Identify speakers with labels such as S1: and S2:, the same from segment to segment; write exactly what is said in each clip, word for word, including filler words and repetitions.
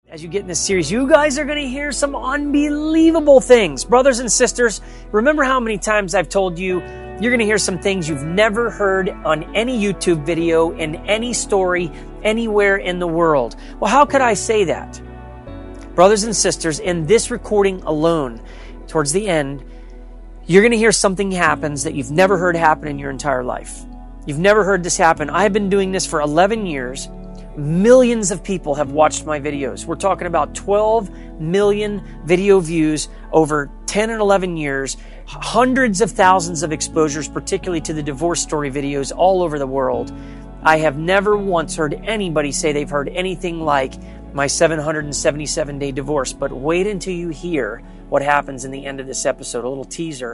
S1: As you get in this series, you guys are going to hear some unbelievable things. Brothers and sisters, remember how many times I've told you you're going to hear some things you've never heard on any YouTube video, in any story, anywhere in the world. Well, how could I say that? Brothers and sisters, in this recording alone, towards the end, you're going to hear something happens that you've never heard happen in your entire life. You've never heard this happen. I've been doing this for eleven years. Millions of people have watched my videos. We're talking about twelve million video views over ten and eleven years, hundreds of thousands of exposures, particularly to the divorce story videos all over the world. I have never once heard anybody say they've heard anything like my seven hundred seventy-seven day divorce. But wait until you hear what happens in the end of this episode, a little teaser.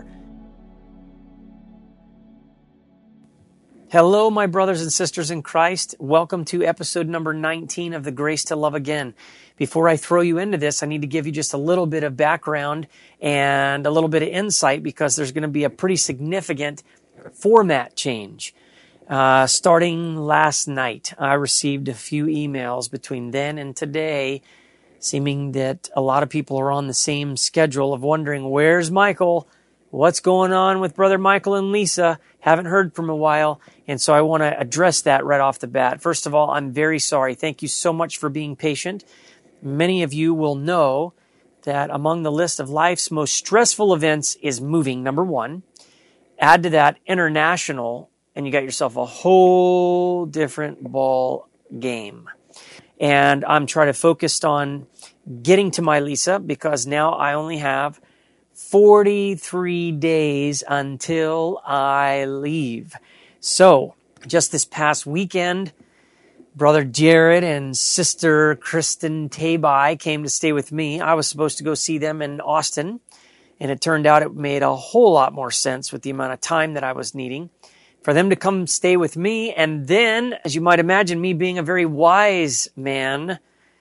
S1: Hello, my brothers and sisters in Christ. Welcome to episode number nineteen of the Grace to Love Again. Before I throw you into this, I need to give you just a little bit of background and a little bit of insight because there's going to be a pretty significant format change. Uh, starting last night, I received a few emails between then and today, seeming that a lot of people are on the same schedule of wondering, where's Michael? What's going on with Brother Michael and Lisa? Haven't heard from a while. And so I want to address that right off the bat. First of all, I'm very sorry. Thank you so much for being patient. Many of you will know that among the list of life's most stressful events is moving, number one. Add to that international, and you got yourself a whole different ball game. And I'm trying to focus on getting to my Lisa because now I only have forty-three days until I leave. So, just this past weekend, Brother Jared and Sister Kristen Tabai came to stay with me. I was supposed to go see them in Austin, and it turned out it made a whole lot more sense with the amount of time that I was needing for them to come stay with me. And then, as you might imagine, me being a very wise man,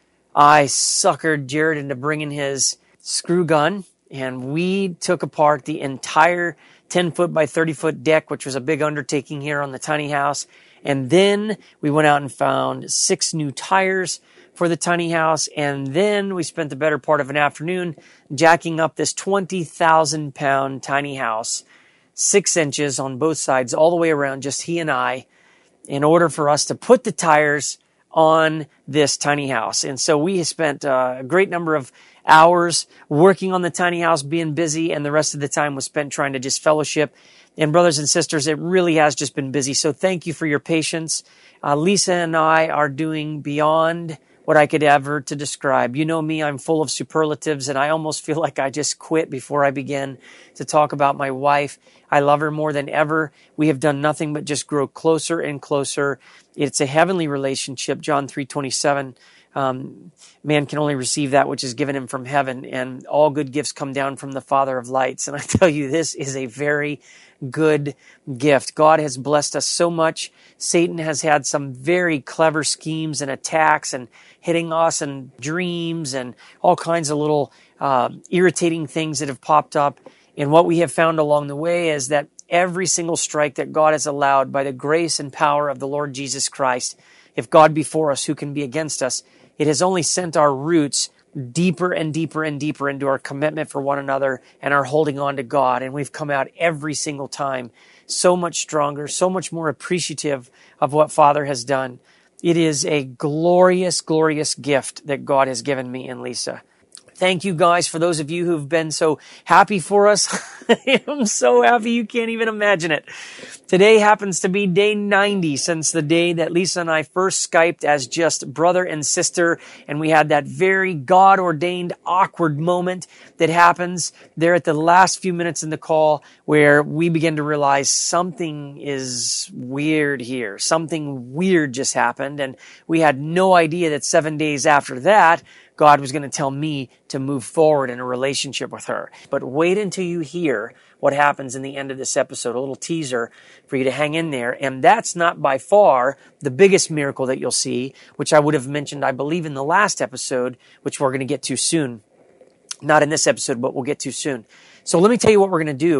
S1: I suckered Jared into bringing his screw gun, and we took apart the entire ten foot by thirty foot deck, which was a big undertaking here on the tiny house. And then we went out and found six new tires for the tiny house. And then we spent the better part of an afternoon jacking up this twenty thousand pound tiny house, six inches on both sides, all the way around, just he and I, in order for us to put the tires on this tiny house. And so we spent a great number of hours working on the tiny house, being busy, and the rest of the time was spent trying to just fellowship. And brothers and sisters, it really has just been busy. So thank you for your patience. Uh, Lisa and I are doing beyond what I could ever to describe. You know me, I'm full of superlatives, and I almost feel like I just quit before I begin to talk about my wife. I love her more than ever. We have done nothing but just grow closer and closer. It's a heavenly relationship, John three twenty-seven. Um, man can only receive that which is given him from heaven, and all good gifts come down from the Father of lights. And I tell you, this is a very good gift. God has blessed us so much. Satan has had some very clever schemes and attacks and hitting us in dreams and all kinds of little uh, irritating things that have popped up. And what we have found along the way is that every single strike that God has allowed by the grace and power of the Lord Jesus Christ, if God be for us, who can be against us? It has only sent our roots deeper and deeper and deeper into our commitment for one another and our holding on to God. And we've come out every single time so much stronger, so much more appreciative of what Father has done. It is a glorious, glorious gift that God has given me and Lisa. Thank you guys for those of you who've been so happy for us. I'm so happy you can't even imagine it. Today happens to be day ninety since the day that Lisa and I first Skyped as just brother and sister, and we had that very God-ordained awkward moment that happens there at the last few minutes in the call where we begin to realize something is weird here. Something weird just happened, and we had no idea that seven days after that, God was going to tell me to move forward in a relationship with her. But wait until you hear what happens in the end of this episode, a little teaser for you to hang in there. And that's not by far the biggest miracle that you'll see, which I would have mentioned, I believe, in the last episode, which we're going to get to soon. Not in this episode, but we'll get to soon. So let me tell you what we're going to do.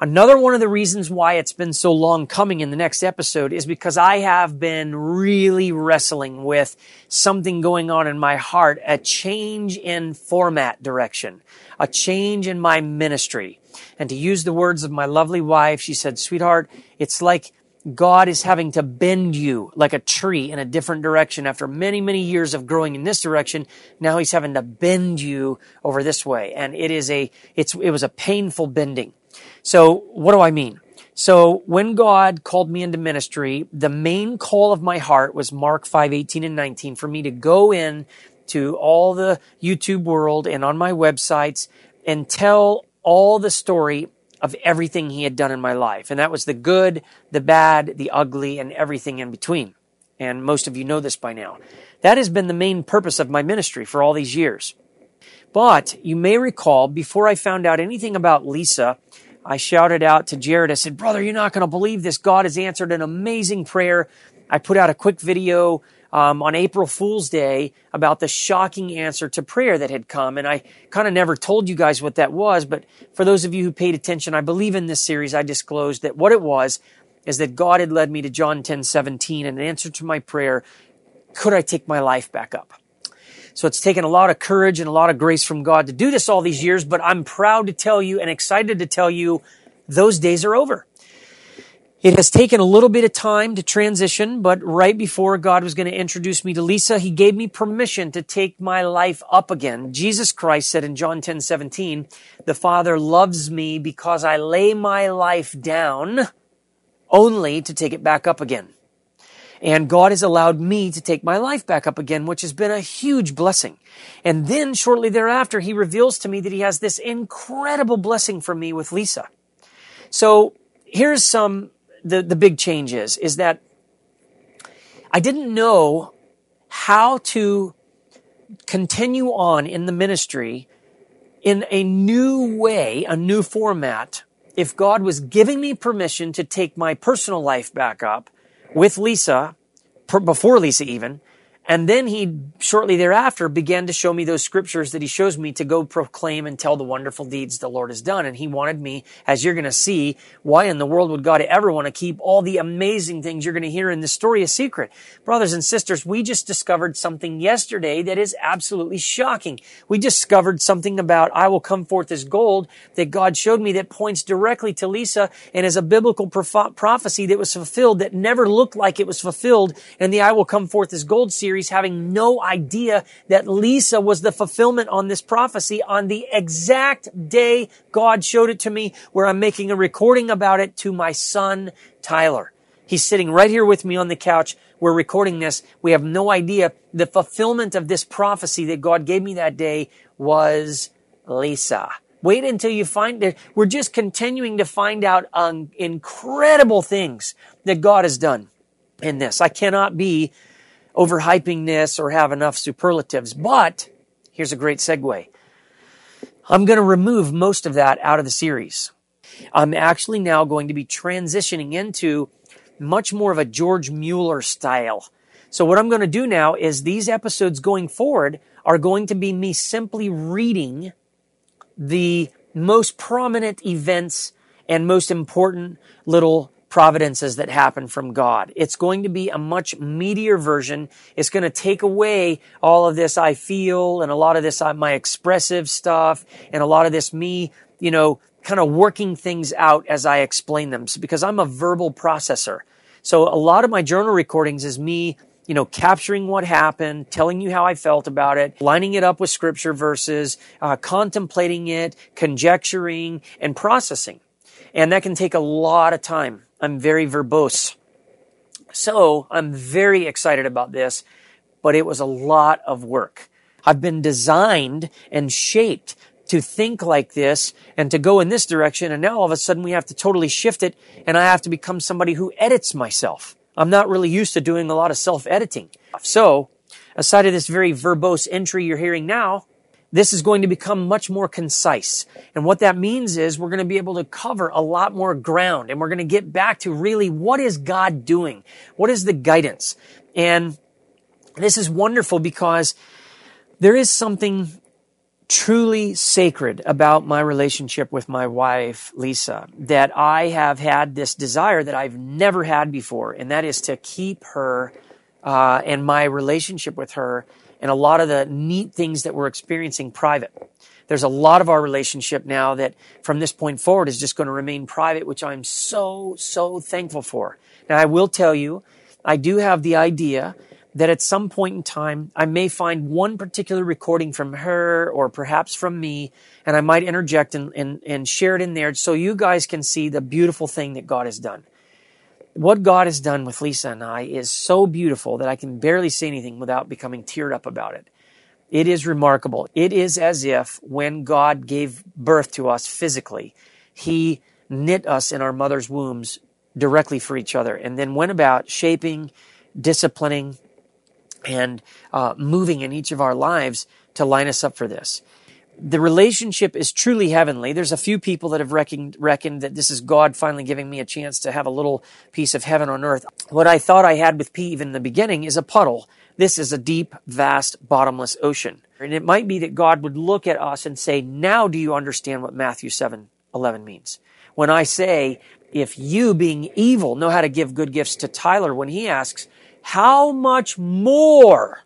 S1: Another one of the reasons why it's been so long coming in the next episode is because I have been really wrestling with something going on in my heart, a change in format direction, a change in my ministry. And to use the words of my lovely wife, she said, sweetheart, it's like God is having to bend you like a tree in a different direction. After many, many years of growing in this direction, now he's having to bend you over this way. And it is a, it's, it was a painful bending. So what do I mean? So when God called me into ministry, the main call of my heart was Mark five, eighteen and nineteen, for me to go in to all the YouTube world and on my websites and tell all the story of everything he had done in my life. And that was the good, the bad, the ugly, and everything in between. And most of you know this by now. That has been the main purpose of my ministry for all these years. But you may recall, before I found out anything about Lisa, I shouted out to Jared, I said, brother, you're not going to believe this. God has answered an amazing prayer. I put out a quick video um, on April Fool's Day about the shocking answer to prayer that had come. And I kind of never told you guys what that was. But for those of you who paid attention, I believe in this series, I disclosed that what it was is that God had led me to John ten seventeen, and in answer to my prayer, could I take my life back up? So it's taken a lot of courage and a lot of grace from God to do this all these years, but I'm proud to tell you and excited to tell you those days are over. It has taken a little bit of time to transition, but right before God was going to introduce me to Lisa, he gave me permission to take my life up again. Jesus Christ said in John ten seventeen, the Father loves me because I lay my life down only to take it back up again. And God has allowed me to take my life back up again, which has been a huge blessing. And then shortly thereafter, he reveals to me that he has this incredible blessing for me with Lisa. So here's some, the, the big change is, is that I didn't know how to continue on in the ministry in a new way, a new format, if God was giving me permission to take my personal life back up with Lisa, before Lisa even, and then he, shortly thereafter, began to show me those scriptures that he shows me to go proclaim and tell the wonderful deeds the Lord has done. And he wanted me, as you're going to see, why in the world would God ever want to keep all the amazing things you're going to hear in this story a secret? Brothers and sisters, we just discovered something yesterday that is absolutely shocking. We discovered something about I will come forth as gold that God showed me that points directly to Lisa and is a biblical proph- prophecy that was fulfilled that never looked like it was fulfilled in the I will come forth as gold series, having no idea that Lisa was the fulfillment on this prophecy on the exact day God showed it to me, where I'm making a recording about it to my son, Tyler. He's sitting right here with me on the couch. We're recording this. We have no idea. The fulfillment of this prophecy that God gave me that day was Lisa. Wait until you find it. We're just continuing to find out um, incredible things that God has done in this. I cannot be overhyping this or have enough superlatives, but here's a great segue. I'm going to remove most of that out of the series. I'm actually now going to be transitioning into much more of a George Mueller style. So what I'm going to do now is these episodes going forward are going to be me simply reading the most prominent events and most important little providences that happen from God. It's going to be a much meatier version. It's going to take away all of this I feel and a lot of this uh, my expressive stuff and a lot of this me, you know, kind of working things out as I explain them. So, because I'm a verbal processor. So a lot of my journal recordings is me, you know, capturing what happened, telling you how I felt about it, lining it up with scripture verses, uh, contemplating it, conjecturing, and processing. And that can take a lot of time. I'm very verbose. So I'm very excited about this, but it was a lot of work. I've been designed and shaped to think like this and to go in this direction. And now all of a sudden we have to totally shift it. And I have to become somebody who edits myself. I'm not really used to doing a lot of self-editing. So aside of this very verbose entry you're hearing now, this is going to become much more concise. And what that means is we're going to be able to cover a lot more ground. And we're going to get back to really what is God doing? What is the guidance? And this is wonderful because there is something truly sacred about my relationship with my wife, Lisa, that I have had this desire that I've never had before, and that is to keep her uh, and my relationship with her and a lot of the neat things that we're experiencing private. There's a lot of our relationship now that from this point forward is just going to remain private, which I'm so, so thankful for. Now, I will tell you, I do have the idea that at some point in time, I may find one particular recording from her or perhaps from me, and I might interject and, and, and share it in there so you guys can see the beautiful thing that God has done. What God has done with Lisa and I is so beautiful that I can barely say anything without becoming teared up about it. It is remarkable. It is as if when God gave birth to us physically, He knit us in our mother's wombs directly for each other and then went about shaping, disciplining, and uh, moving in each of our lives to line us up for this. The relationship is truly heavenly. There's a few people that have reckoned, reckoned that this is God finally giving me a chance to have a little piece of heaven on earth. What I thought I had with P even in the beginning is a puddle. This is a deep, vast, bottomless ocean. And it might be that God would look at us and say, now do you understand what Matthew seven eleven means? When I say, if you being evil know how to give good gifts to Tyler, when he asks, how much more,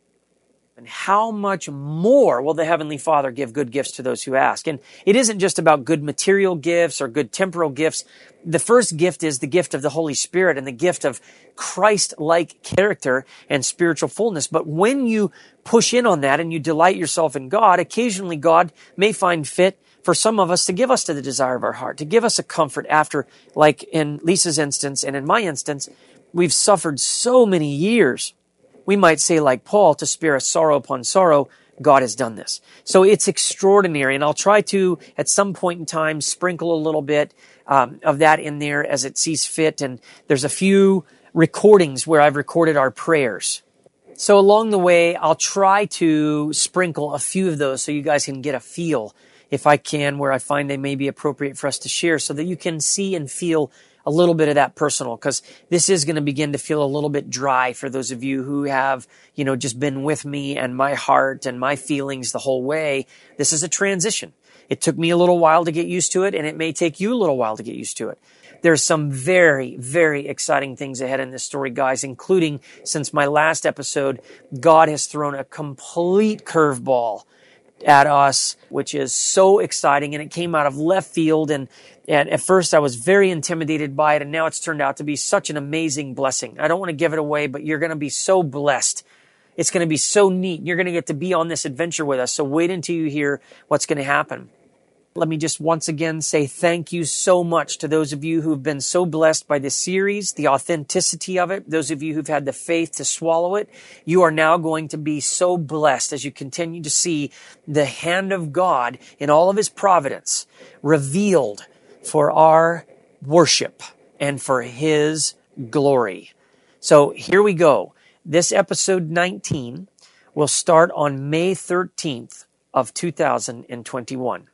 S1: and how much more will the Heavenly Father give good gifts to those who ask? And it isn't just about good material gifts or good temporal gifts. The first gift is the gift of the Holy Spirit and the gift of Christ-like character and spiritual fullness. But when you push in on that and you delight yourself in God, occasionally God may find fit for some of us to give us to the desire of our heart, to give us a comfort after, like in Lisa's instance and in my instance, we've suffered so many years. We might say, like Paul, to spare us sorrow upon sorrow, God has done this. So it's extraordinary, and I'll try to, at some point in time, sprinkle a little bit um, of that in there as it sees fit, and there's a few recordings where I've recorded our prayers. So along the way, I'll try to sprinkle a few of those so you guys can get a feel, if I can, where I find they may be appropriate for us to share so that you can see and feel a little bit of that personal, because this is going to begin to feel a little bit dry for those of you who have, you know, just been with me and my heart and my feelings the whole way. This is a transition. It took me a little while to get used to it, and it may take you a little while to get used to it. There's some very, very exciting things ahead in this story, guys, including since my last episode, God has thrown a complete curveball at us, which is so exciting, and it came out of left field, and, and at first I was very intimidated by it, and now it's turned out to be such an amazing blessing. I don't want to give it away, but you're going to be so blessed. It's going to be so neat. You're going to get to be on this adventure with us, so wait until you hear what's going to happen. Let me just once again say thank you so much to those of you who've been so blessed by this series, the authenticity of it, those of you who've had the faith to swallow it. You are now going to be so blessed as you continue to see the hand of God in all of His providence revealed for our worship and for His glory. So here we go. This episode nineteen will start on May thirteenth of two thousand twenty-one.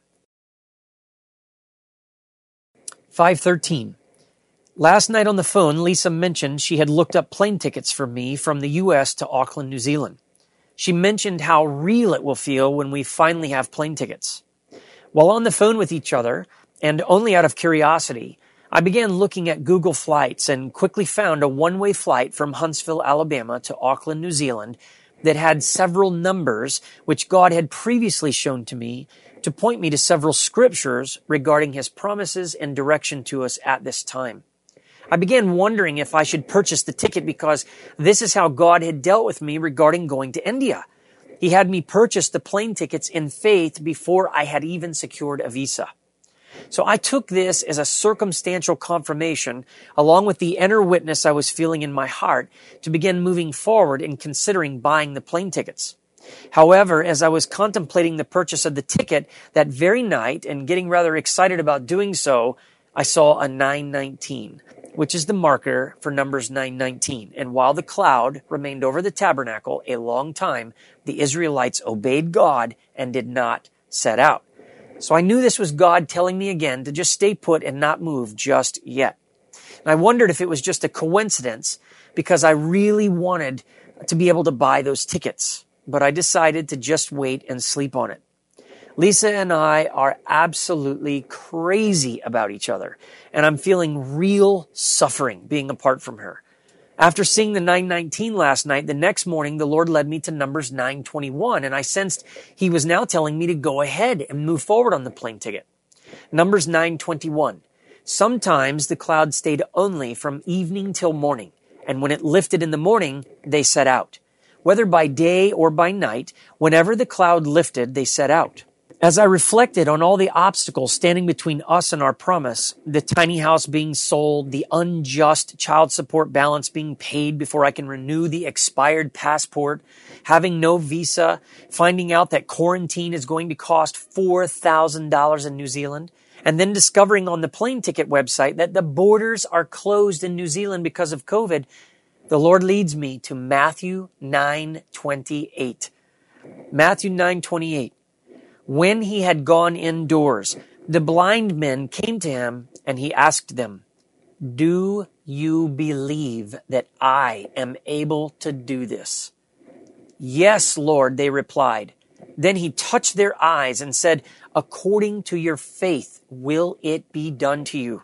S1: five thirteen. Last night on the phone, Lisa mentioned she had looked up plane tickets for me from the U S to Auckland, New Zealand. She mentioned how real it will feel when we finally have plane tickets. While on the phone with each other, and only out of curiosity, I began looking at Google Flights and quickly found a one-way flight from Huntsville, Alabama to Auckland, New Zealand that had several numbers which God had previously shown to me to point me to several scriptures regarding His promises and direction to us at this time. I began wondering if I should purchase the ticket because this is how God had dealt with me regarding going to India. He had me purchase the plane tickets in faith before I had even secured a visa. So I took this as a circumstantial confirmation, along with the inner witness I was feeling in my heart, to begin moving forward and considering buying the plane tickets. However, as I was contemplating the purchase of the ticket that very night and getting rather excited about doing so, I saw a nine nineteen, which is the marker for numbers nine nineteen. And while the cloud remained over the tabernacle a long time, the Israelites obeyed God and did not set out. So I knew this was God telling me again to just stay put and not move just yet. And I wondered if it was just a coincidence because I really wanted to be able to buy those tickets. But I decided to just wait and sleep on it. Lisa and I are absolutely crazy about each other, and I'm feeling real suffering being apart from her. After seeing the nine nineteen last night, the next morning the Lord led me to Numbers nine twenty-one, and I sensed He was now telling me to go ahead and move forward on the plane ticket. Numbers nine twenty-one. Sometimes the cloud stayed only from evening till morning, and when it lifted in the morning, they set out. Whether by day or by night, whenever the cloud lifted, they set out. As I reflected on all the obstacles standing between us and our promise, the tiny house being sold, the unjust child support balance being paid before I can renew the expired passport, having no visa, finding out that quarantine is going to cost four thousand dollars in New Zealand, and then discovering on the plane ticket website that the borders are closed in New Zealand because of COVID, the Lord leads me to Matthew nine twenty-eight. Matthew nine twenty-eight. When he had gone indoors, the blind men came to him, and he asked them, "Do you believe that I am able to do this?" "Yes, Lord," they replied. Then he touched their eyes and said, "According to your faith will it be done to you."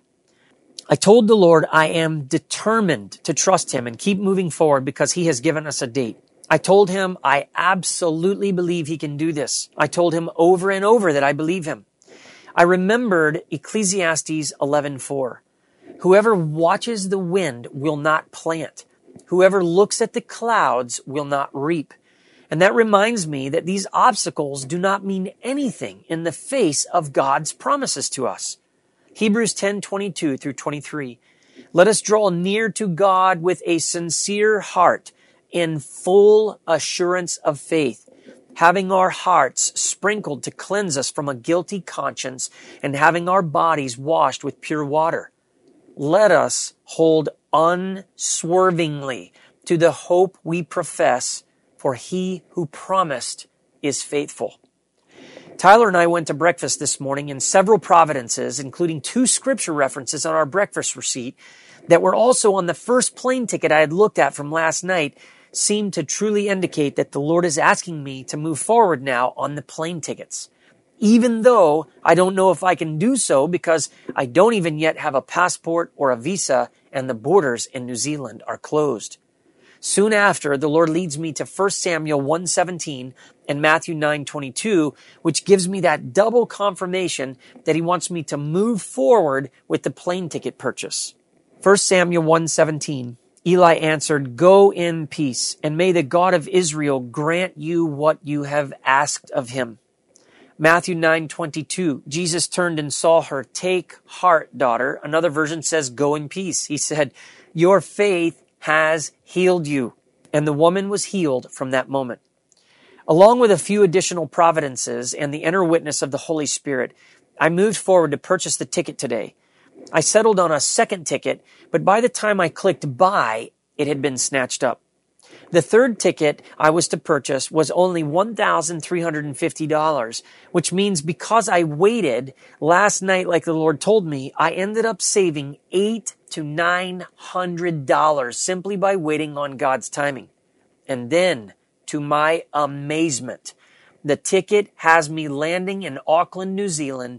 S1: I told the Lord I am determined to trust him and keep moving forward because he has given us a date. I told him I absolutely believe he can do this. I told him over and over that I believe him. I remembered Ecclesiastes eleven four. Whoever watches the wind will not plant. Whoever looks at the clouds will not reap. And that reminds me that these obstacles do not mean anything in the face of God's promises to us. Hebrews ten twenty-two through twenty-three. Let us draw near to God with a sincere heart, in full assurance of faith, having our hearts sprinkled to cleanse us from a guilty conscience, and having our bodies washed with pure water. Let us hold unswervingly to the hope we profess, for he who promised is faithful. Tyler and I went to breakfast this morning, and several providences, including two scripture references on our breakfast receipt that were also on the first plane ticket I had looked at from last night, seem to truly indicate that the Lord is asking me to move forward now on the plane tickets. Even though I don't know if I can do so because I don't even yet have a passport or a visa and the borders in New Zealand are closed. Soon after, the Lord leads me to First Samuel one seventeen and Matthew nine twenty-two, which gives me that double confirmation that he wants me to move forward with the plane ticket purchase. First Samuel one seventeen. Eli answered, "Go in peace, and may the God of Israel grant you what you have asked of him." Matthew nine twenty-two, Jesus turned and saw her. "Take heart, daughter." Another version says, "Go in peace." He said, "Your faith has healed you." And the woman was healed from that moment. Along with a few additional providences and the inner witness of the Holy Spirit, I moved forward to purchase the ticket today. I settled on a second ticket, but by the time I clicked buy, it had been snatched up. The third ticket I was to purchase was only one thousand three hundred fifty dollars, which means because I waited last night like the Lord told me, I ended up saving eight to nine hundred dollars simply by waiting on God's timing. And then, to my amazement, the ticket has me landing in Auckland, New Zealand,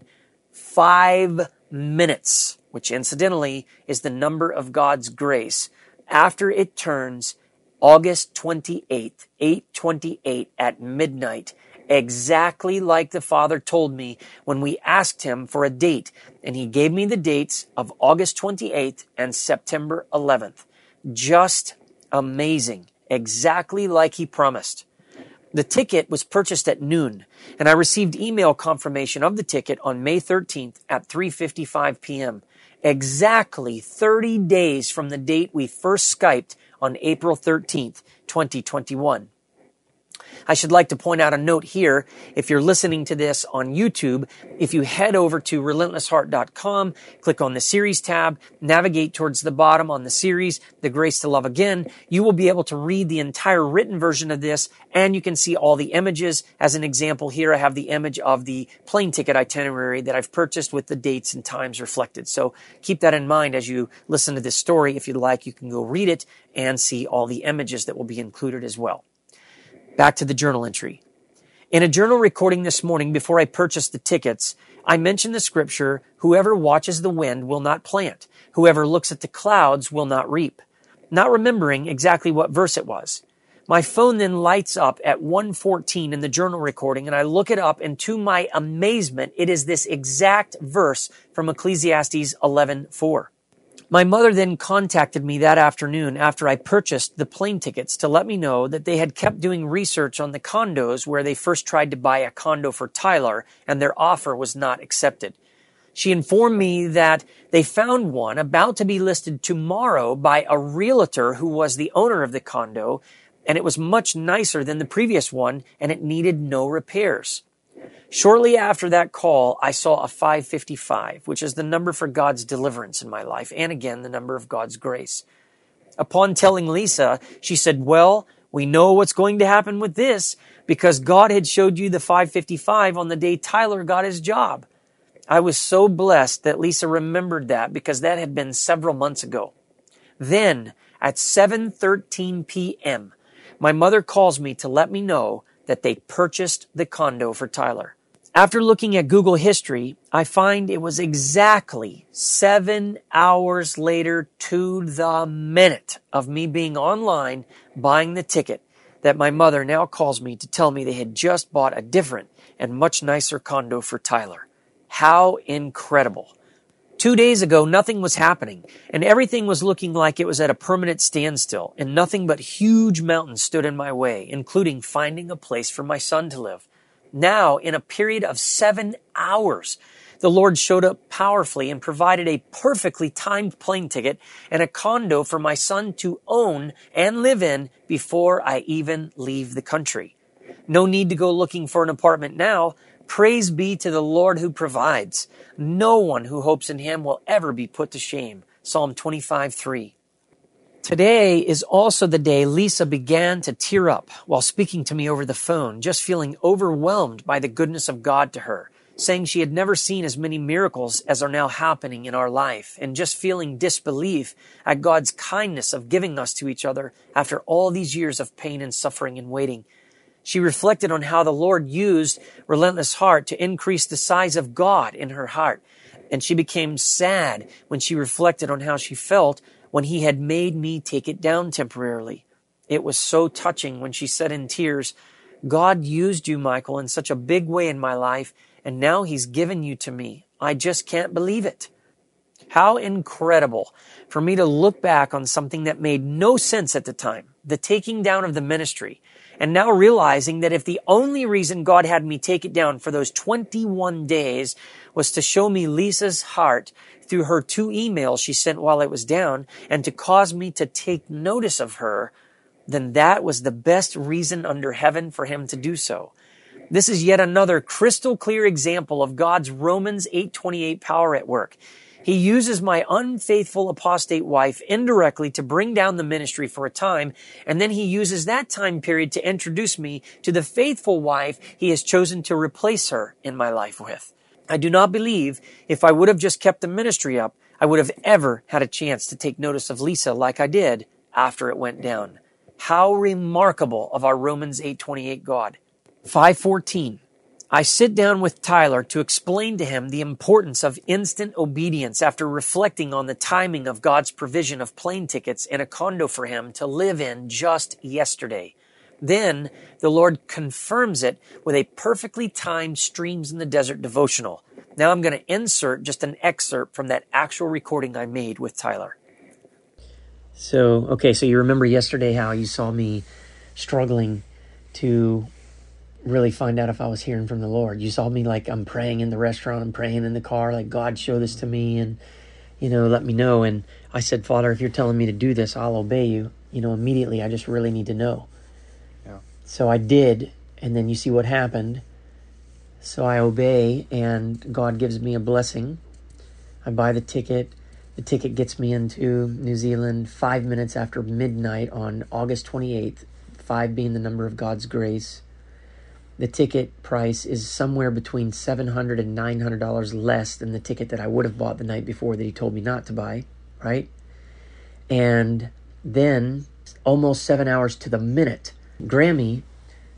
S1: five minutes, which incidentally is the number of God's grace, after it turns August twenty-eighth, eight twenty-eight at midnight, exactly like the Father told me when we asked him for a date, and he gave me the dates of August twenty-eighth and September eleventh. Just amazing, exactly like he promised. The ticket was purchased at noon, and I received email confirmation of the ticket on May thirteenth at three fifty-five p.m., exactly thirty days from the date we first Skyped on April thirteenth, twenty twenty-one. I should like to point out a note here. If you're listening to this on YouTube, if you head over to relentless heart dot com, click on the series tab, navigate towards the bottom on the series, The Grace to Love Again, you will be able to read the entire written version of this, and you can see all the images. As an example here, I have the image of the plane ticket itinerary that I've purchased with the dates and times reflected. So keep that in mind as you listen to this story. If you'd like, you can go read it and see all the images that will be included as well. Back to the journal entry. In a journal recording this morning before I purchased the tickets, I mentioned the scripture, whoever watches the wind will not plant. Whoever looks at the clouds will not reap. Not remembering exactly what verse it was. My phone then lights up at one fourteen in the journal recording, and I look it up, and to my amazement, it is this exact verse from Ecclesiastes eleven four. My mother then contacted me that afternoon after I purchased the plane tickets to let me know that they had kept doing research on the condos where they first tried to buy a condo for Tyler, and their offer was not accepted. She informed me that they found one about to be listed tomorrow by a realtor who was the owner of the condo, and it was much nicer than the previous one, and it needed no repairs. Shortly after that call, I saw a five fifty-five, which is the number for God's deliverance in my life, and again, the number of God's grace. Upon telling Lisa, she said, well, we know what's going to happen with this, because God had showed you the five fifty-five on the day Tyler got his job. I was so blessed that Lisa remembered that, because that had been several months ago. Then, at seven thirteen p.m., my mother calls me to let me know that they purchased the condo for Tyler. After looking at Google history, I find it was exactly seven hours later to the minute of me being online buying the ticket that my mother now calls me to tell me they had just bought a different and much nicer condo for Tyler. How incredible. Two days ago, nothing was happening, and everything was looking like it was at a permanent standstill, and nothing but huge mountains stood in my way, including finding a place for my son to live. Now, in a period of seven hours, the Lord showed up powerfully and provided a perfectly timed plane ticket and a condo for my son to own and live in before I even leave the country. No need to go looking for an apartment now. Praise be to the Lord who provides. No one who hopes in him will ever be put to shame. Psalm twenty-five three. Today is also the day Lisa began to tear up while speaking to me over the phone, just feeling overwhelmed by the goodness of God to her, saying she had never seen as many miracles as are now happening in our life, and just feeling disbelief at God's kindness of giving us to each other after all these years of pain and suffering and waiting. She reflected on how the Lord used Relentless Heart to increase the size of God in her heart. And she became sad when she reflected on how she felt when he had made me take it down temporarily. It was so touching when she said in tears, God used you, Michael, in such a big way in my life, and now he's given you to me. I just can't believe it. How incredible for me to look back on something that made no sense at the time, the taking down of the ministry, and now realizing that if the only reason God had me take it down for those twenty-one days was to show me Lisa's heart through her two emails she sent while it was down and to cause me to take notice of her, then that was the best reason under heaven for him to do so. This is yet another crystal clear example of God's Romans eight twenty-eight power at work. He uses my unfaithful apostate wife indirectly to bring down the ministry for a time, and then he uses that time period to introduce me to the faithful wife he has chosen to replace her in my life with. I do not believe if I would have just kept the ministry up, I would have ever had a chance to take notice of Lisa like I did after it went down. How remarkable of our Romans eight twenty-eight God. five fourteen. I sit down with Tyler to explain to him the importance of instant obedience after reflecting on the timing of God's provision of plane tickets and a condo for him to live in just yesterday. Then the Lord confirms it with a perfectly timed Streams in the Desert devotional. Now I'm going to insert just an excerpt from that actual recording I made with Tyler. So, okay, so you remember yesterday how you saw me struggling to really find out if I was hearing from the Lord. You saw me like I'm praying in the restaurant, I'm praying in the car, like God show this to me and, you know, let me know. And I said, Father, if you're telling me to do this, I'll obey you. You know, immediately, I just really need to know. Yeah. So I did, and then you see what happened. So I obey, and God gives me a blessing. I buy the ticket. The ticket gets me into New Zealand five minutes after midnight on August twenty-eighth, five being the number of God's grace. The ticket price is somewhere between seven hundred dollars and nine hundred dollars less than the ticket that I would have bought the night before that he told me not to buy, right? And then, almost seven hours to the minute, Grammy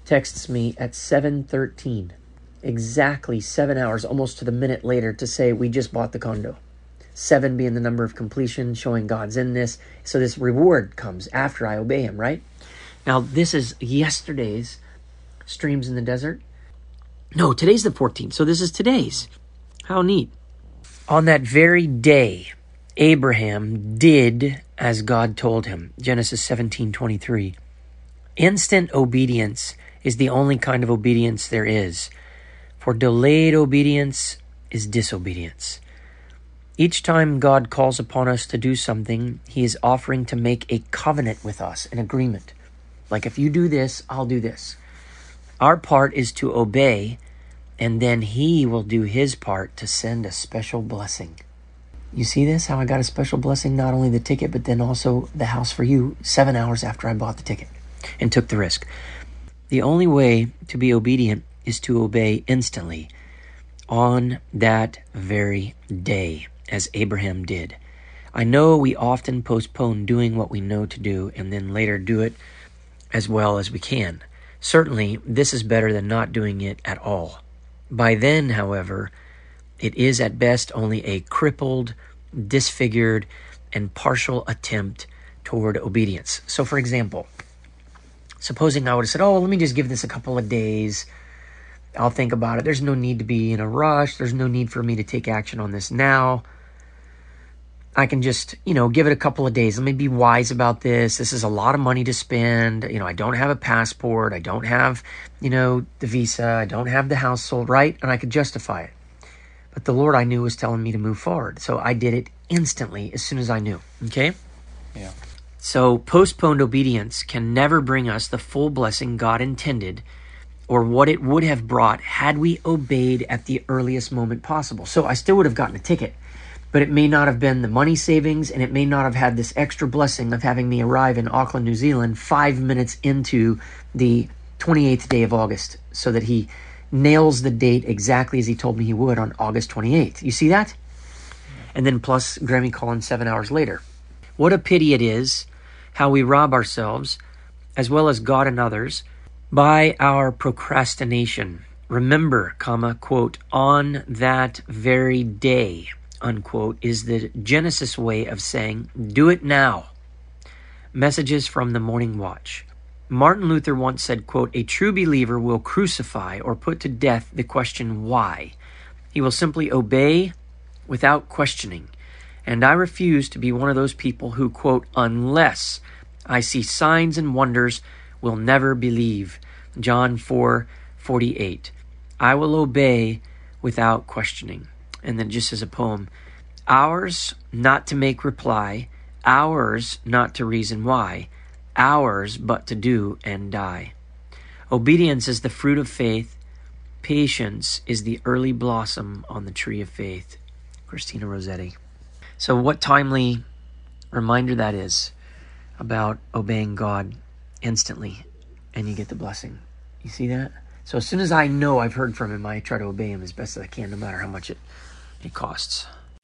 S1: texts me at seven thirteen, exactly seven hours, almost to the minute later, to say we just bought the condo. Seven being the number of completion, showing God's in this. So this reward comes after I obey him, right? Now, this is yesterday's Streams in the Desert. No, today's the fourteenth, so this is today's. How neat. On that very day, Abraham did as God told him. Genesis seventeen twenty-three. Instant obedience is the only kind of obedience there is. For delayed obedience is disobedience. Each time God calls upon us to do something, he is offering to make a covenant with us, an agreement. Like, if you do this, I'll do this. Our part is to obey, and then he will do his part to send a special blessing. You see this? How I got a special blessing? Not only the ticket, but then also the house for you seven hours after I bought the ticket and took the risk. The only way to be obedient is to obey instantly on that very day, as Abraham did. I know we often postpone doing what we know to do and then later do it as well as we can. Certainly, this is better than not doing it at all. By then, however, it is at best only a crippled, disfigured, and partial attempt toward obedience. So, for example, supposing I would have said, oh, let me just give this a couple of days. I'll think about it. There's no need to be in a rush. There's no need for me to take action on this now. I can just, you know, give it a couple of days. Let me be wise about this. This is a lot of money to spend. You know, I don't have a passport. I don't have, you know, the visa. I don't have the house sold, right? And I could justify it. But the Lord, I knew, was telling me to move forward. So I did it instantly as soon as I knew. Okay?
S2: Yeah.
S1: So postponed obedience can never bring us the full blessing God intended, or what it would have brought had we obeyed at the earliest moment possible. So I still would have gotten a ticket, but it may not have been the money savings, and it may not have had this extra blessing of having me arrive in Auckland, New Zealand, five minutes into the twenty-eighth day of August, so that he nails the date exactly as he told me he would on August twenty-eighth. You see that? And then plus Grammy calling seven hours later. What a pity it is how we rob ourselves, as well as God and others, by our procrastination. Remember, comma, quote, on that very day, unquote, is the Genesis way of saying, do it now. Messages from the Morning Watch. Martin Luther once said, quote, a true believer will crucify or put to death the question why. He will simply obey without questioning. And I refuse to be one of those people who, quote, unless I see signs and wonders, will never believe. John four forty-eight. I will obey without questioning. And then just as a poem, ours not to make reply, ours not to reason why, ours but to do and die. Obedience is the fruit of faith. Patience is the early blossom on the tree of faith. Christina Rossetti. So what timely reminder that is about obeying God instantly, and you get the blessing. You see that? So as soon as I know I've heard from him, I try to obey him as best as I can, no matter how much it, it costs.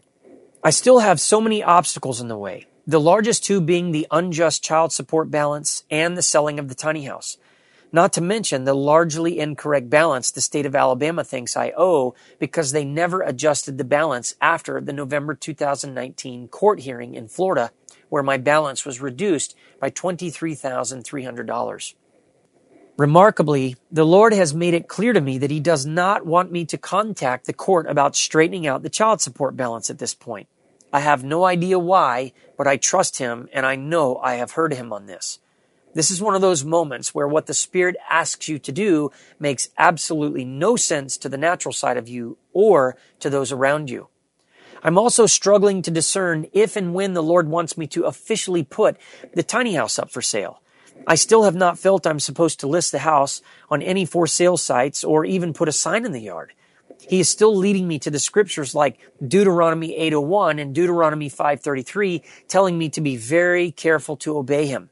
S1: I still have so many obstacles in the way, the largest two being the unjust child support balance and the selling of the tiny house. Not to mention the largely incorrect balance the state of Alabama thinks I owe because they never adjusted the balance after the November two thousand nineteen court hearing in Florida, where my balance was reduced by twenty-three thousand three hundred dollars. Remarkably, the Lord has made it clear to me that he does not want me to contact the court about straightening out the child support balance at this point. I have no idea why, but I trust him and I know I have heard him on this. This is one of those moments where what the Spirit asks you to do makes absolutely no sense to the natural side of you or to those around you. I'm also struggling to discern if and when the Lord wants me to officially put the tiny house up for sale. I still have not felt I'm supposed to list the house on any for sale sites or even put a sign in the yard. He is still leading me to the scriptures like Deuteronomy eight oh one and Deuteronomy five thirty-three, telling me to be very careful to obey him.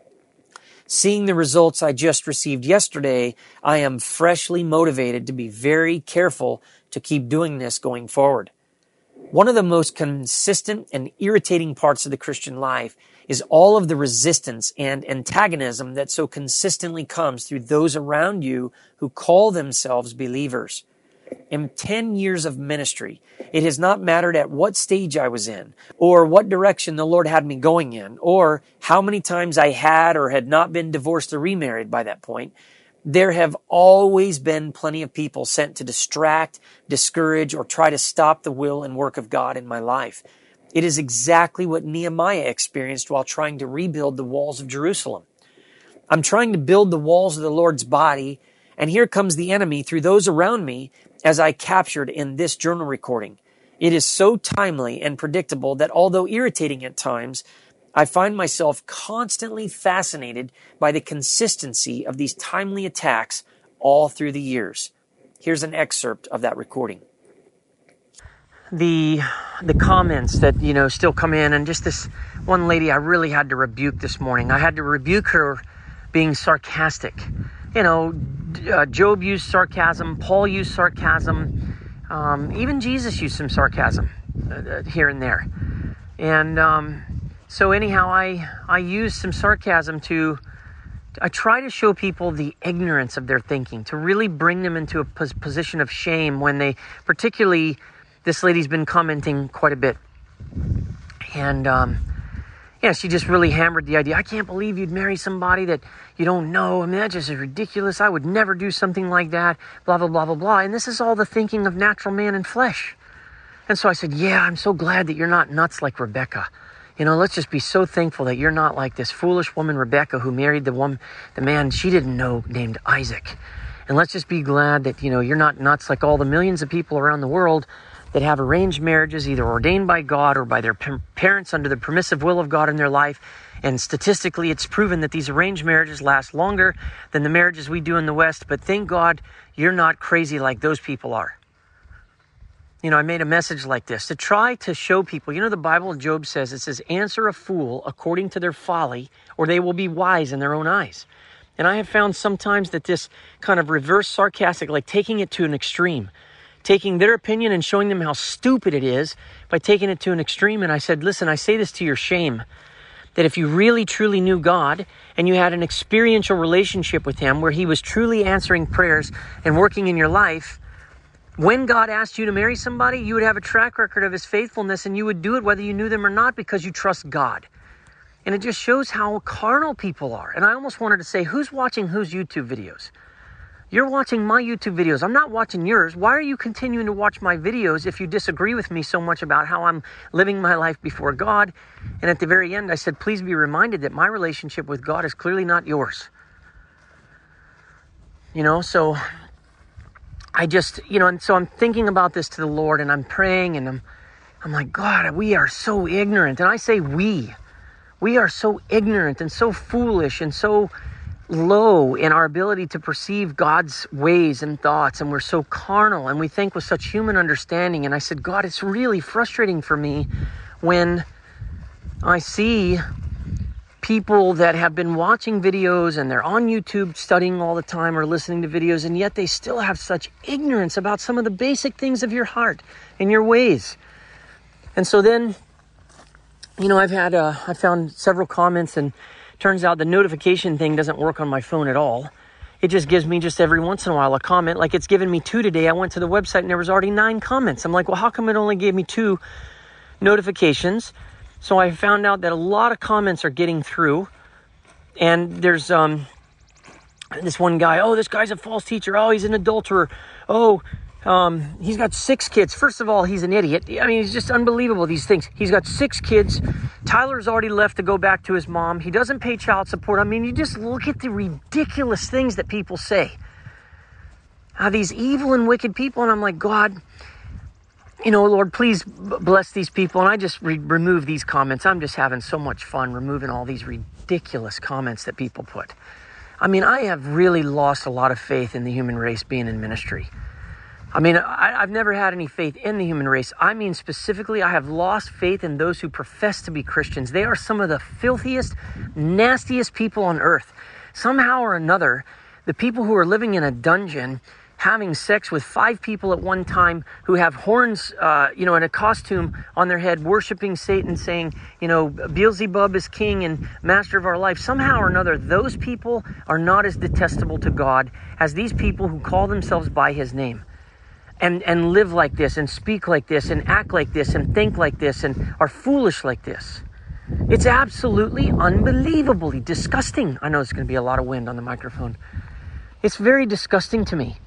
S1: Seeing the results I just received yesterday, I am freshly motivated to be very careful to keep doing this going forward. One of the most consistent and irritating parts of the Christian life is all of the resistance and antagonism that so consistently comes through those around you who call themselves believers. In ten years of ministry, it has not mattered at what stage I was in, or what direction the Lord had me going in, or how many times I had or had not been divorced or remarried by that point. There have always been plenty of people sent to distract, discourage, or try to stop the will and work of God in my life. It is exactly what Nehemiah experienced while trying to rebuild the walls of Jerusalem. I'm trying to build the walls of the Lord's body, and here comes the enemy through those around me, as I captured in this journal recording. It is so timely and predictable that although irritating at times, I find myself constantly fascinated by the consistency of these timely attacks all through the years. Here's an excerpt of that recording. The the comments that, you know, still come in, and just this one lady I really had to rebuke this morning. I had to rebuke her being sarcastic. You know, uh, Job used sarcasm, Paul used sarcasm, um, even Jesus used some sarcasm uh, here and there. And um, so anyhow, I, I used some sarcasm to, I try to show people the ignorance of their thinking, to really bring them into a pos- position of shame when they, particularly, this lady's been commenting quite a bit. And um, yeah, she just really hammered the idea. I can't believe you'd marry somebody that you don't know. I mean, that just is ridiculous. I would never do something like that. Blah, blah, blah, blah, blah. And this is all the thinking of natural man and flesh. And so I said, yeah, I'm so glad that you're not nuts like Rebecca. You know, let's just be so thankful that you're not like this foolish woman, Rebecca, who married the one, the man she didn't know named Isaac. And let's just be glad that, you know, you're not nuts like all the millions of people around the world that have arranged marriages either ordained by God or by their parents under the permissive will of God in their life. And statistically, it's proven that these arranged marriages last longer than the marriages we do in the West. But thank God you're not crazy like those people are. You know, I made a message like this to try to show people, you know, the Bible, Job says, it says, answer a fool according to their folly, or they will be wise in their own eyes. And I have found sometimes that this kind of reverse sarcastic, like taking it to an extreme, taking their opinion and showing them how stupid it is by taking it to an extreme. And I said, listen, I say this to your shame, that if you really, truly knew God and you had an experiential relationship with Him where He was truly answering prayers and working in your life, when God asked you to marry somebody, you would have a track record of His faithfulness, and you would do it whether you knew them or not because you trust God. And it just shows how carnal people are. And I almost wanted to say, who's watching whose YouTube videos? You're watching my YouTube videos. I'm not watching yours. Why are you continuing to watch my videos if you disagree with me so much about how I'm living my life before God? And at the very end, I said, please be reminded that my relationship with God is clearly not yours. You know, so I just, you know, and so I'm thinking about this to the Lord, and I'm praying, and I'm, I'm like, God, we are so ignorant. And I say we. We are so ignorant and so foolish and so low in our ability to perceive God's ways and thoughts, and we're so carnal, and we think with such human understanding. And I said, God, it's really frustrating for me when I see people that have been watching videos and they're on YouTube studying all the time or listening to videos, and yet they still have such ignorance about some of the basic things of your heart and your ways. And so then, you know, I've had, uh, I found several comments, and turns out the notification thing doesn't work on my phone at all. It just gives me just every once in a while a comment. Like it's given me two today. I went to the website and there was already nine comments. I'm like, well, how come it only gave me two notifications? So I found out that a lot of comments are getting through. And there's um this one guy, oh, this guy's a false teacher. Oh, he's an adulterer. Oh, Um, he's got six kids. First of all, he's an idiot. I mean, he's just unbelievable, these things. He's got six kids. Tyler's already left to go back to his mom. He doesn't pay child support. I mean, you just look at the ridiculous things that people say. How these evil and wicked people, and I'm like, God, you know, Lord, please bless these people. And I just re- remove these comments. I'm just having so much fun removing all these ridiculous comments that people put. I mean, I have really lost a lot of faith in the human race being in ministry. I mean, I, I've never had any faith in the human race. I mean, specifically, I have lost faith in those who profess to be Christians. They are some of the filthiest, nastiest people on earth. Somehow or another, the people who are living in a dungeon having sex with five people at one time who have horns, uh, you know, and a costume on their head, worshiping Satan, saying, you know, Beelzebub is king and master of our life. Somehow or another, those people are not as detestable to God as these people who call themselves by his name and, and live like this and speak like this and act like this and think like this and are foolish like this. It's absolutely unbelievably disgusting. I know there's going to be a lot of wind on the microphone. It's very disgusting to me.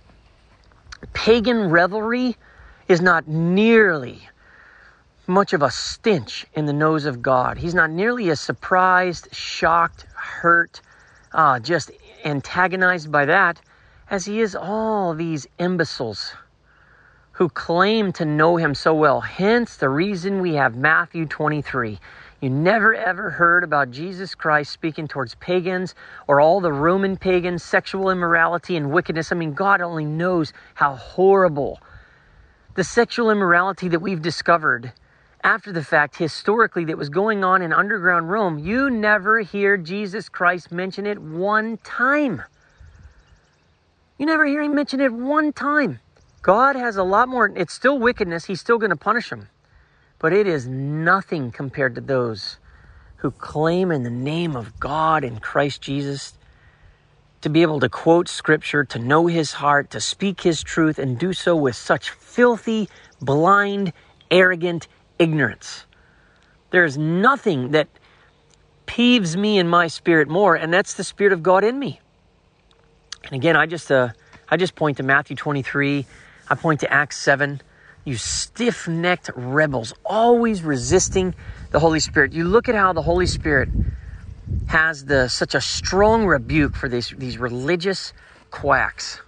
S1: Pagan revelry is not nearly much of a stench in the nose of God. He's not nearly as surprised, shocked, hurt, uh, just antagonized by that as he is all these imbeciles who claim to know him so well. Hence the reason we have Matthew twenty-three. You never ever heard about Jesus Christ speaking towards pagans or all the Roman pagans, sexual immorality and wickedness. I mean, God only knows how horrible the sexual immorality that we've discovered after the fact historically that was going on in underground Rome. You never hear Jesus Christ mention it one time. You never hear him mention it one time. God has a lot more. It's still wickedness. He's still going to punish him. But it is nothing compared to those who claim in the name of God and Christ Jesus to be able to quote Scripture, to know his heart, to speak his truth, and do so with such filthy, blind, arrogant ignorance. There is nothing that peeves me in my spirit more, and that's the Spirit of God in me. And again, I just uh, I just point to Matthew twenty-three. I point to Acts seven. You stiff-necked rebels, always resisting the Holy Spirit. You look at how the Holy Spirit has the such a strong rebuke for these, these religious quacks.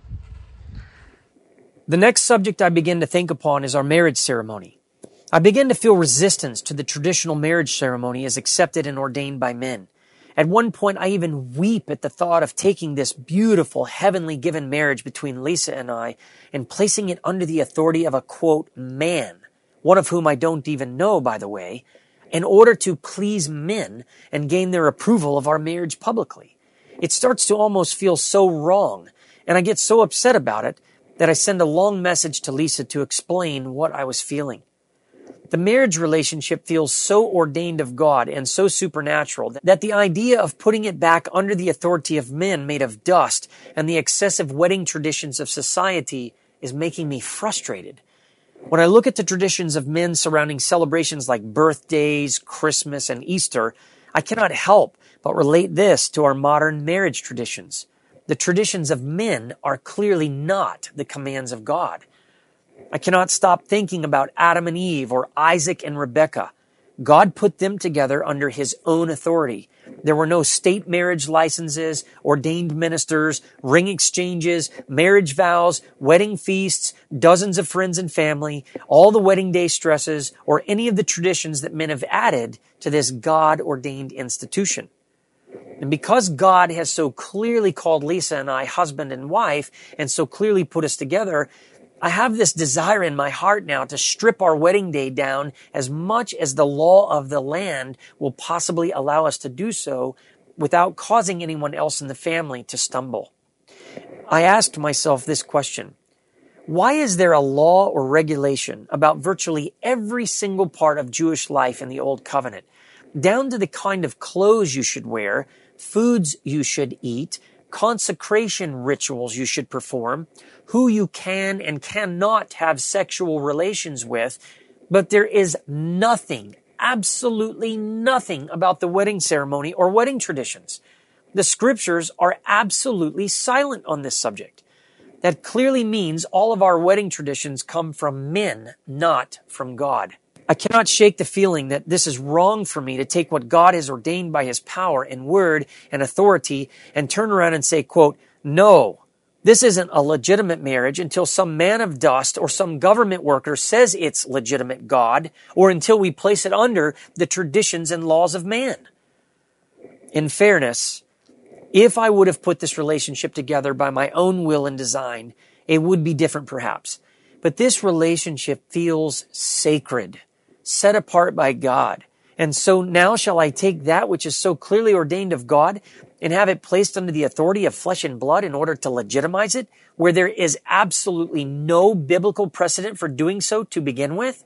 S1: The next subject I begin to think upon is our marriage ceremony. I begin to feel resistance to the traditional marriage ceremony as accepted and ordained by men. At one point, I even weep at the thought of taking this beautiful, heavenly given marriage between Lisa and I and placing it under the authority of a, quote, man, one of whom I don't even know, by the way, in order to please men and gain their approval of our marriage publicly. It starts to almost feel so wrong, and I get so upset about it that I send a long message to Lisa to explain what I was feeling. The marriage relationship feels so ordained of God and so supernatural that the idea of putting it back under the authority of men made of dust and the excessive wedding traditions of society is making me frustrated. When I look at the traditions of men surrounding celebrations like birthdays, Christmas, and Easter, I cannot help but relate this to our modern marriage traditions. The traditions of men are clearly not the commands of God. I cannot stop thinking about Adam and Eve or Isaac and Rebekah. God put them together under his own authority. There were no state marriage licenses, ordained ministers, ring exchanges, marriage vows, wedding feasts, dozens of friends and family, all the wedding day stresses, or any of the traditions that men have added to this God-ordained institution. And because God has so clearly called Lisa and I husband and wife and so clearly put us together, I have this desire in my heart now to strip our wedding day down as much as the law of the land will possibly allow us to do so without causing anyone else in the family to stumble. I asked myself this question: why is there a law or regulation about virtually every single part of Jewish life in the Old Covenant, down to the kind of clothes you should wear, foods you should eat, consecration rituals you should perform, who you can and cannot have sexual relations with, but there is nothing, absolutely nothing about the wedding ceremony or wedding traditions. The scriptures are absolutely silent on this subject. That clearly means all of our wedding traditions come from men, not from God. I cannot shake the feeling that this is wrong for me to take what God has ordained by his power and word and authority and turn around and say, quote, no, this isn't a legitimate marriage until some man of dust or some government worker says it's legitimate, God, or until we place it under the traditions and laws of man. In fairness, if I would have put this relationship together by my own will and design, it would be different perhaps. But this relationship feels sacred, set apart by God. And so now shall I take that which is so clearly ordained of God and have it placed under the authority of flesh and blood in order to legitimize it, where there is absolutely no biblical precedent for doing so to begin with?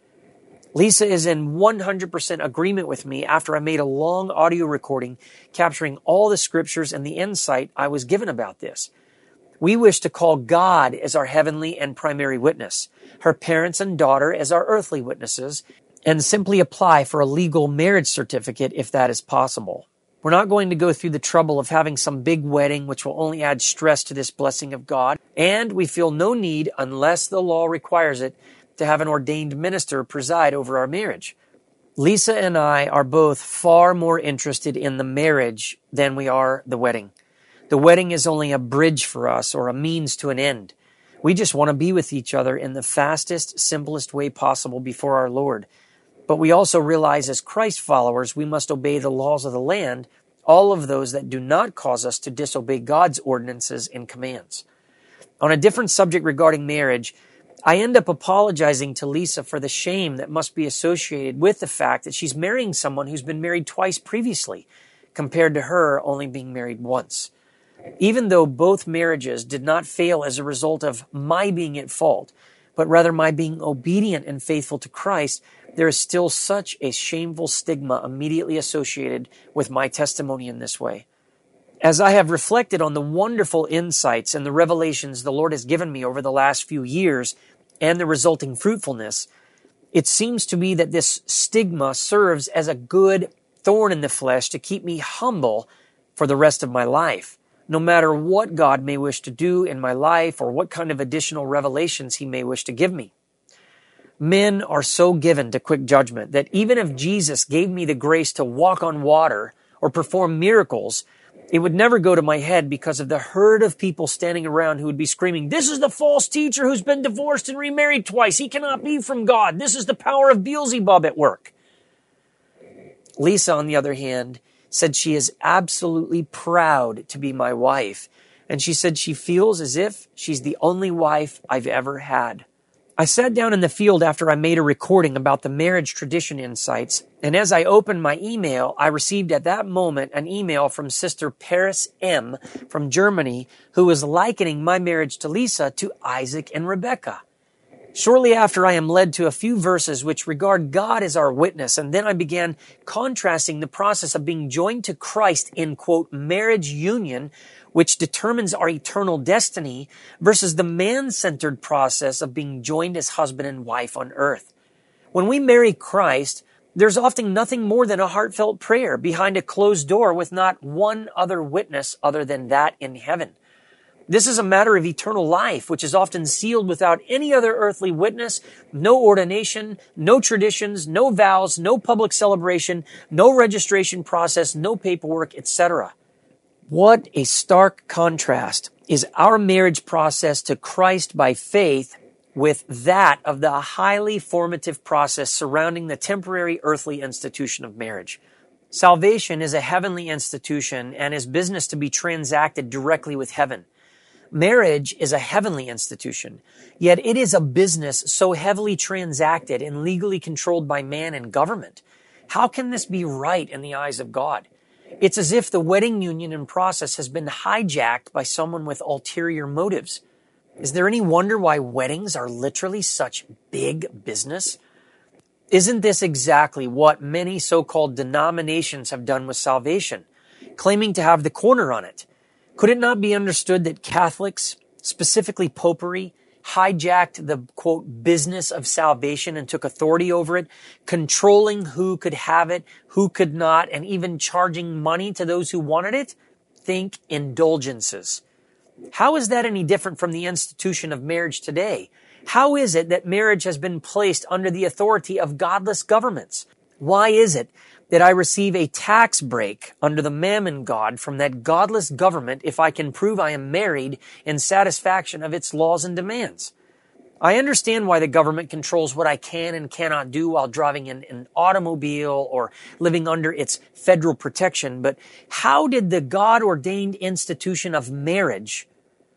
S1: Lisa is in one hundred percent agreement with me after I made a long audio recording capturing all the scriptures and the insight I was given about this. We wish to call God as our heavenly and primary witness, her parents and daughter as our earthly witnesses, and simply apply for a legal marriage certificate if that is possible. We're not going to go through the trouble of having some big wedding which will only add stress to this blessing of God, and we feel no need, unless the law requires it, to have an ordained minister preside over our marriage. Lisa and I are both far more interested in the marriage than we are the wedding. The wedding is only a bridge for us, or a means to an end. We just want to be with each other in the fastest, simplest way possible before our Lord. But we also realize as Christ followers, we must obey the laws of the land, all of those that do not cause us to disobey God's ordinances and commands. On a different subject regarding marriage, I end up apologizing to Lisa for the shame that must be associated with the fact that she's marrying someone who's been married twice previously, compared to her only being married once. Even though both marriages did not fail as a result of my being at fault, but rather my being obedient and faithful to Christ, there is still such a shameful stigma immediately associated with my testimony in this way. As I have reflected on the wonderful insights and the revelations the Lord has given me over the last few years and the resulting fruitfulness, it seems to me that this stigma serves as a good thorn in the flesh to keep me humble for the rest of my life, no matter what God may wish to do in my life or what kind of additional revelations He may wish to give me. Men are so given to quick judgment that even if Jesus gave me the grace to walk on water or perform miracles, it would never go to my head because of the herd of people standing around who would be screaming, "This is the false teacher who's been divorced and remarried twice. He cannot be from God. This is the power of Beelzebub at work." Lisa, on the other hand, said she is absolutely proud to be my wife, and she said she feels as if she's the only wife I've ever had. I sat down in the field after I made a recording about the marriage tradition insights, and as I opened my email, I received at that moment an email from Sister Paris M. from Germany, who was likening my marriage to Lisa to Isaac and Rebekah. Shortly after, I am led to a few verses which regard God as our witness, and then I began contrasting the process of being joined to Christ in, quote, marriage union, which determines our eternal destiny, versus the man-centered process of being joined as husband and wife on earth. When we marry Christ, there's often nothing more than a heartfelt prayer behind a closed door with not one other witness other than that in heaven. This is a matter of eternal life, which is often sealed without any other earthly witness, no ordination, no traditions, no vows, no public celebration, no registration process, no paperwork, et cetera. What a stark contrast is our marriage process to Christ by faith with that of the highly formative process surrounding the temporary earthly institution of marriage. Salvation is a heavenly institution and is business to be transacted directly with heaven. Marriage is a heavenly institution, yet it is a business so heavily transacted and legally controlled by man and government. How can this be right in the eyes of God? It's as if the wedding union and process has been hijacked by someone with ulterior motives. Is there any wonder why weddings are literally such big business? Isn't this exactly what many so-called denominations have done with salvation, claiming to have the corner on it? Could it not be understood that Catholics, specifically popery, hijacked the, quote, business of salvation and took authority over it, controlling who could have it, who could not, and even charging money to those who wanted it? Think indulgences. How is that any different from the institution of marriage today? How is it that marriage has been placed under the authority of godless governments? Why is it that I receive a tax break under the mammon god from that godless government if I can prove I am married in satisfaction of its laws and demands? I understand why the government controls what I can and cannot do while driving in an automobile or living under its federal protection, but how did the God-ordained institution of marriage,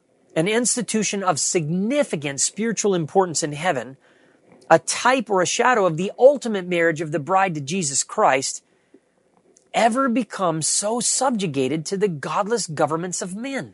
S1: an institution of significant spiritual importance in heaven, a type or a shadow of the ultimate marriage of the bride to Jesus Christ, ever become so subjugated to the godless governments of men?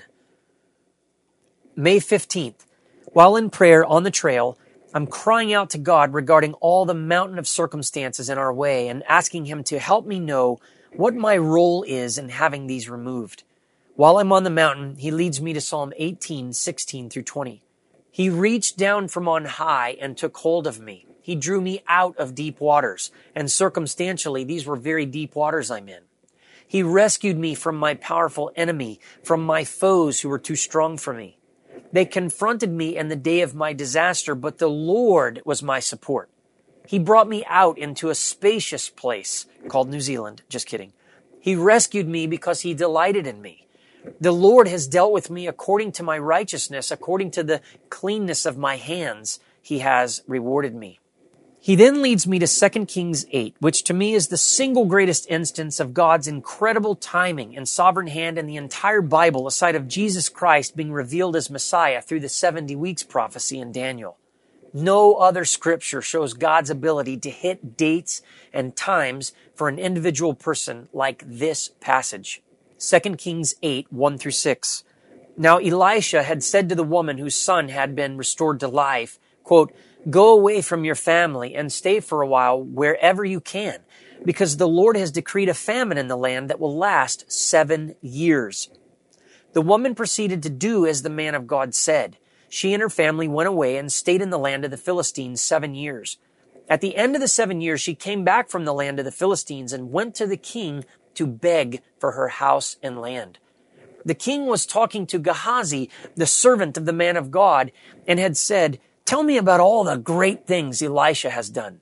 S1: May fifteenth. While in prayer on the trail, I'm crying out to God regarding all the mountain of circumstances in our way and asking Him to help me know what my role is in having these removed. While I'm on the mountain, He leads me to Psalm eighteen, sixteen through twenty. He reached down from on high and took hold of me. He drew me out of deep waters, and circumstantially, these were very deep waters I'm in. He rescued me from my powerful enemy, from my foes who were too strong for me. They confronted me in the day of my disaster, but the Lord was my support. He brought me out into a spacious place called New Zealand. Just kidding. He rescued me because He delighted in me. The Lord has dealt with me according to my righteousness, according to the cleanness of my hands. He has rewarded me. He then leads me to Second Kings eight, which to me is the single greatest instance of God's incredible timing and sovereign hand in the entire Bible, aside of Jesus Christ being revealed as Messiah through the seventy weeks prophecy in Daniel. No other scripture shows God's ability to hit dates and times for an individual person like this passage. Second Kings eight, one through six. Now Elisha had said to the woman whose son had been restored to life, quote, "Go away from your family and stay for a while wherever you can, because the Lord has decreed a famine in the land that will last seven years." The woman proceeded to do as the man of God said. She and her family went away and stayed in the land of the Philistines seven years. At the end of the seven years, she came back from the land of the Philistines and went to the king to beg for her house and land. The king was talking to Gehazi, the servant of the man of God, and had said, "Tell me about all the great things Elisha has done."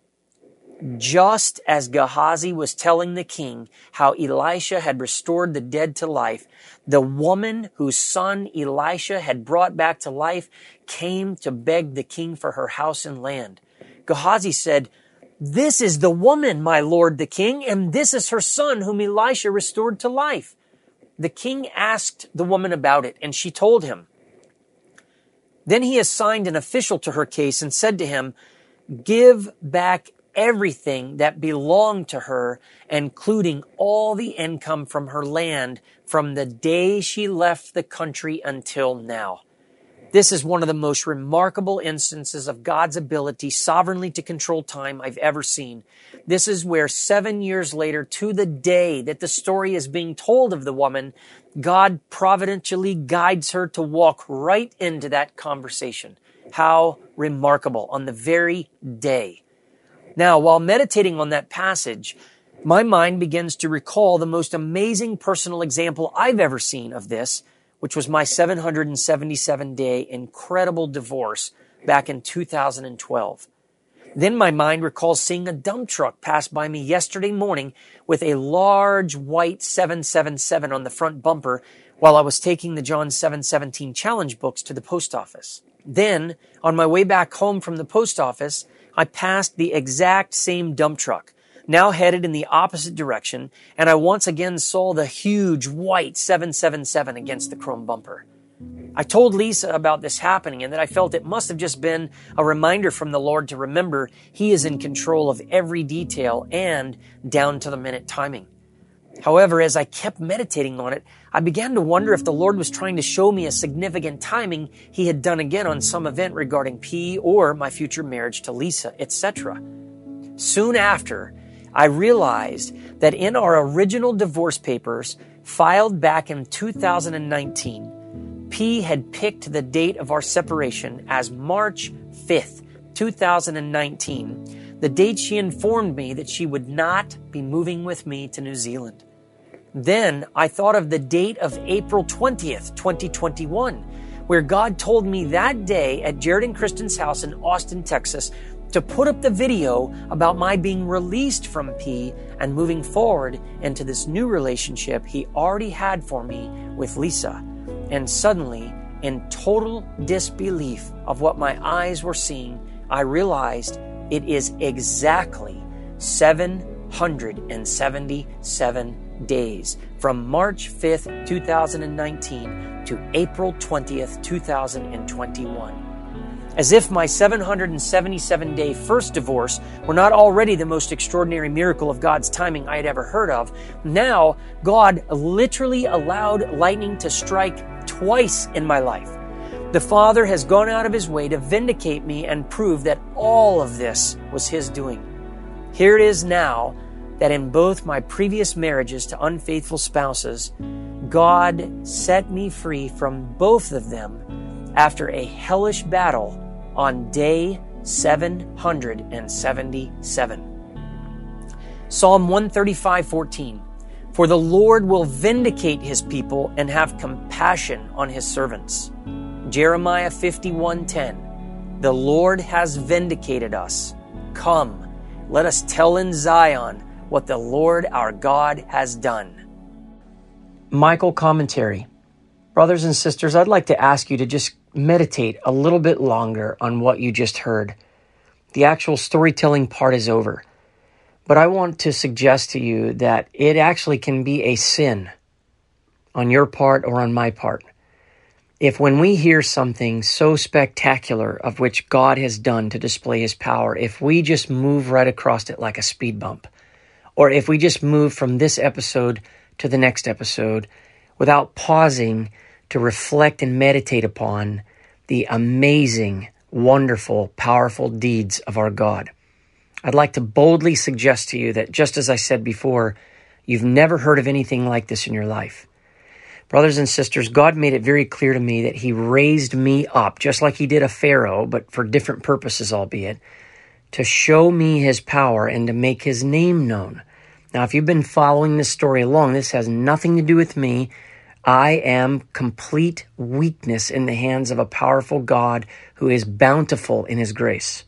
S1: Just as Gehazi was telling the king how Elisha had restored the dead to life, the woman whose son Elisha had brought back to life came to beg the king for her house and land. Gehazi said, "This is the woman, my lord the king, and this is her son whom Elisha restored to life." The king asked the woman about it, and she told him. Then he assigned an official to her case and said to him, "Give back everything that belonged to her, including all the income from her land from the day she left the country until now." This is one of the most remarkable instances of God's ability sovereignly to control time I've ever seen. This is where seven years later, to the day that the story is being told of the woman, God providentially guides her to walk right into that conversation. How remarkable, on the very day. Now, while meditating on that passage, my mind begins to recall the most amazing personal example I've ever seen of this, which was my seven hundred seventy-seven day incredible divorce back in two thousand twelve. Then my mind recalls seeing a dump truck pass by me yesterday morning with a large white seven seven seven on the front bumper while I was taking the John seven seventeen challenge books to the post office. Then, on my way back home from the post office, I passed the exact same dump truck, now headed in the opposite direction, and I once again saw the huge white seven seven seven against the chrome bumper. I told Lisa about this happening and that I felt it must have just been a reminder from the Lord to remember He is in control of every detail and down-to-the-minute timing. However, as I kept meditating on it, I began to wonder if the Lord was trying to show me a significant timing He had done again on some event regarding P or my future marriage to Lisa, et cetera. Soon after, I realized that in our original divorce papers filed back in two thousand nineteen, P had picked the date of our separation as March fifth, two thousand nineteen, the date she informed me that she would not be moving with me to New Zealand. Then I thought of the date of April twentieth, twenty twenty-one, where God told me that day at Jared and Kristen's house in Austin, Texas, to put up the video about my being released from P and moving forward into this new relationship He already had for me with Lisa. And suddenly, in total disbelief of what my eyes were seeing, I realized it is exactly seven hundred seventy-seven days from March fifth, two thousand nineteen to April twentieth, two thousand twenty-one. As if my seven hundred seventy-seven day first divorce were not already the most extraordinary miracle of God's timing I had ever heard of, now God literally allowed lightning to strike twice in my life. The Father has gone out of His way to vindicate me and prove that all of this was His doing. Here it is now that in both my previous marriages to unfaithful spouses, God set me free from both of them after a hellish battle on day seven hundred seventy-seven. Psalm one thirty-five fourteen. For the Lord will vindicate His people and have compassion on His servants. Jeremiah fifty-one ten. The Lord has vindicated us. Come, let us tell in Zion what the Lord our God has done. Michael commentary. Brothers and sisters, I'd like to ask you to just meditate a little bit longer on what you just heard. The actual storytelling part is over. But I want to suggest to you that it actually can be a sin on your part or on my part. If when we hear something so spectacular of which God has done to display His power, if we just move right across it like a speed bump, or if we just move from this episode to the next episode without pausing to reflect and meditate upon the amazing, wonderful, powerful deeds of our God. I'd like to boldly suggest to you that, just as I said before, you've never heard of anything like this in your life. Brothers and sisters, God made it very clear to me that He raised me up, just like He did a Pharaoh, but for different purposes, albeit, to show me His power and to make His name known. Now, if you've been following this story along, this has nothing to do with me. I am complete weakness in the hands of a powerful God who is bountiful in His grace.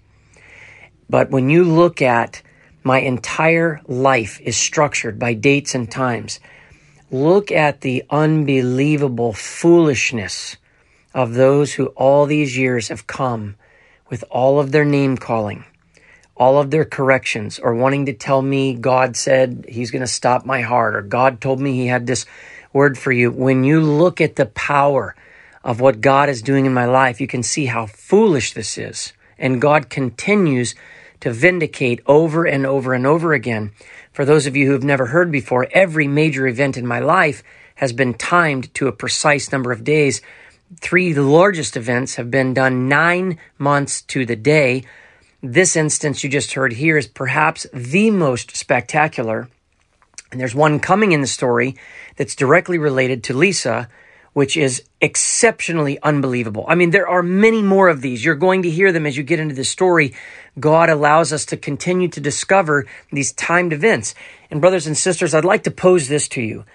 S1: But when you look at my entire life is structured by dates and times, look at the unbelievable foolishness of those who all these years have come with all of their name calling, all of their corrections, or wanting to tell me God said He's going to stop my heart, or God told me He had this word for you. When you look at the power of what God is doing in my life, you can see how foolish this is. And God continues to vindicate over and over and over again. For those of you who have never heard before, every major event in my life has been timed to a precise number of days. Three of the largest events have been done nine months to the day. This instance you just heard here is perhaps the most spectacular. And there's one coming in the story that's directly related to Lisa, which is exceptionally unbelievable. I mean, there are many more of these. You're going to hear them as you get into the story. God allows us to continue to discover these timed events. And brothers and sisters, I'd like to pose this to you.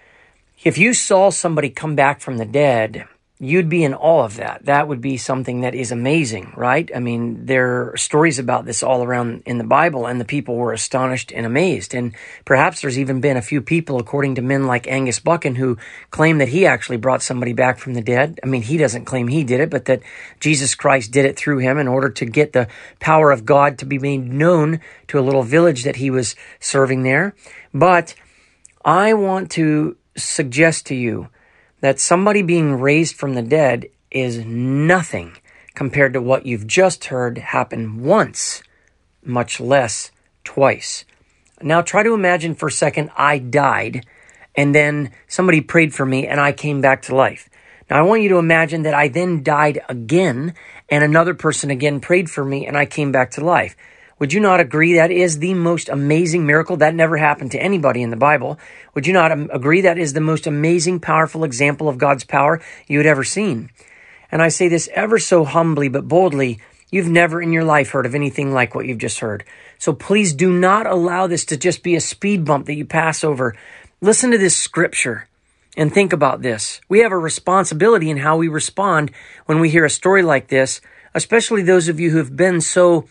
S1: If you saw somebody come back from the dead, you'd be in awe of that. That would be something that is amazing, right? I mean, there are stories about this all around in the Bible, and the people were astonished and amazed. And perhaps there's even been a few people, according to men like Angus Buchan, who claim that he actually brought somebody back from the dead. I mean, he doesn't claim he did it, but that Jesus Christ did it through him in order to get the power of God to be made known to a little village that he was serving there. But I want to suggest to you that somebody being raised from the dead is nothing compared to what you've just heard happen once, much less twice. Now try to imagine for a second I died and then somebody prayed for me and I came back to life. Now I want you to imagine that I then died again and another person again prayed for me and I came back to life. Would you not agree that is the most amazing miracle? That never happened to anybody in the Bible. Would you not agree that is the most amazing, powerful example of God's power you had ever seen? And I say this ever so humbly but boldly, you've never in your life heard of anything like what you've just heard. So please do not allow this to just be a speed bump that you pass over. Listen to this scripture and think about this. We have a responsibility in how we respond when we hear a story like this, especially those of you who have been so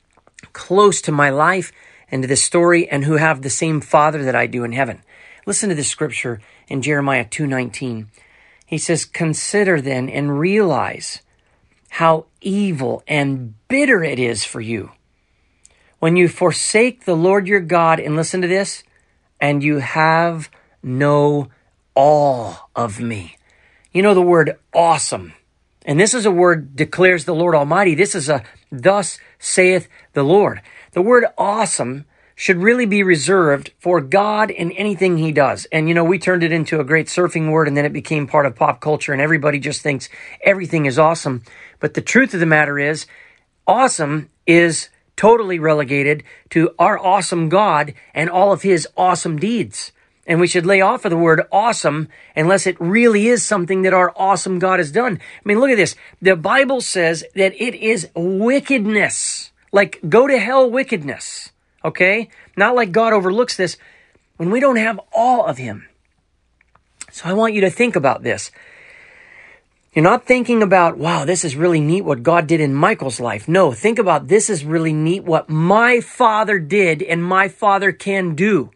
S1: close to my life and to this story and who have the same Father that I do in heaven. Listen to this scripture in Jeremiah two nineteen. He says, "Consider then and realize how evil and bitter it is for you when you forsake the Lord your God," and listen to this, "and you have no awe of me." You know the word awesome And this is a word declares the Lord Almighty. This is a thus saith the Lord. The word awesome should really be reserved for God in anything he does. And, you know, we turned it into a great surfing word, and then it became part of pop culture, and everybody just thinks everything is awesome. But the truth of the matter is, awesome is totally relegated to our awesome God and all of his awesome deeds. And we should lay off of the word awesome unless it really is something that our awesome God has done. I mean, look at this. The Bible says that it is wickedness, like go to hell wickedness, okay? Not like God overlooks this when we don't have all of him. So I want you to think about this. You're not thinking about, wow, this is really neat what God did in Michael's life. No, think about this is really neat what my Father did and my Father can do.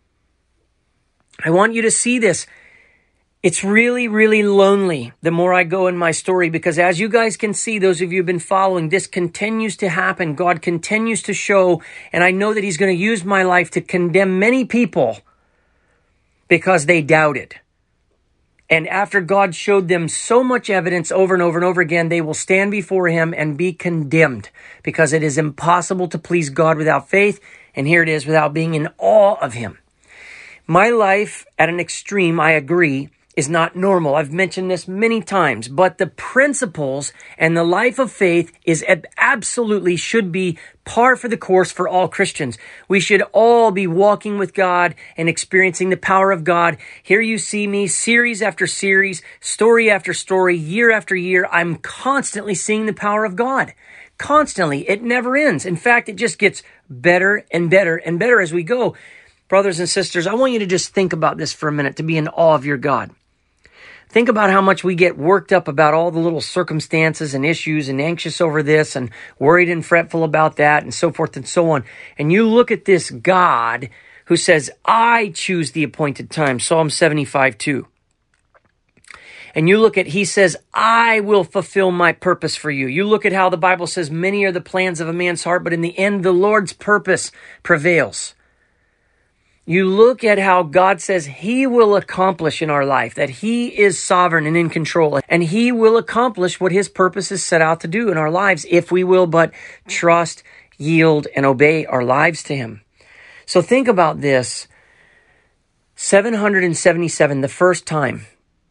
S1: I want you to see this. It's really, really lonely the more I go in my story, because as you guys can see, those of you who've been following, this continues to happen. God continues to show, and I know that he's going to use my life to condemn many people because they doubted. And after God showed them so much evidence over and over and over again, they will stand before him and be condemned, because it is impossible to please God without faith. And here it is, without being in awe of him. My life at an extreme, I agree, is not normal. I've mentioned this many times, but the principles and the life of faith is absolutely should be par for the course for all Christians. We should all be walking with God and experiencing the power of God. Here you see me, series after series, story after story, year after year. I'm constantly seeing the power of God. Constantly. It never ends. In fact, it just gets better and better and better as we go. Brothers and sisters, I want you to just think about this for a minute, to be in awe of your God. Think about how much we get worked up about all the little circumstances and issues and anxious over this and worried and fretful about that and so forth and so on. And you look at this God who says, I choose the appointed time, Psalm seventy-five two. And you look at, he says, I will fulfill my purpose for you. You look at how the Bible says, many are the plans of a man's heart, but in the end, the Lord's purpose prevails. You look at how God says he will accomplish in our life, that he is sovereign and in control, and he will accomplish what his purpose is set out to do in our lives if we will but trust, yield, and obey our lives to him. So think about this. seven hundred seventy-seven, the first time,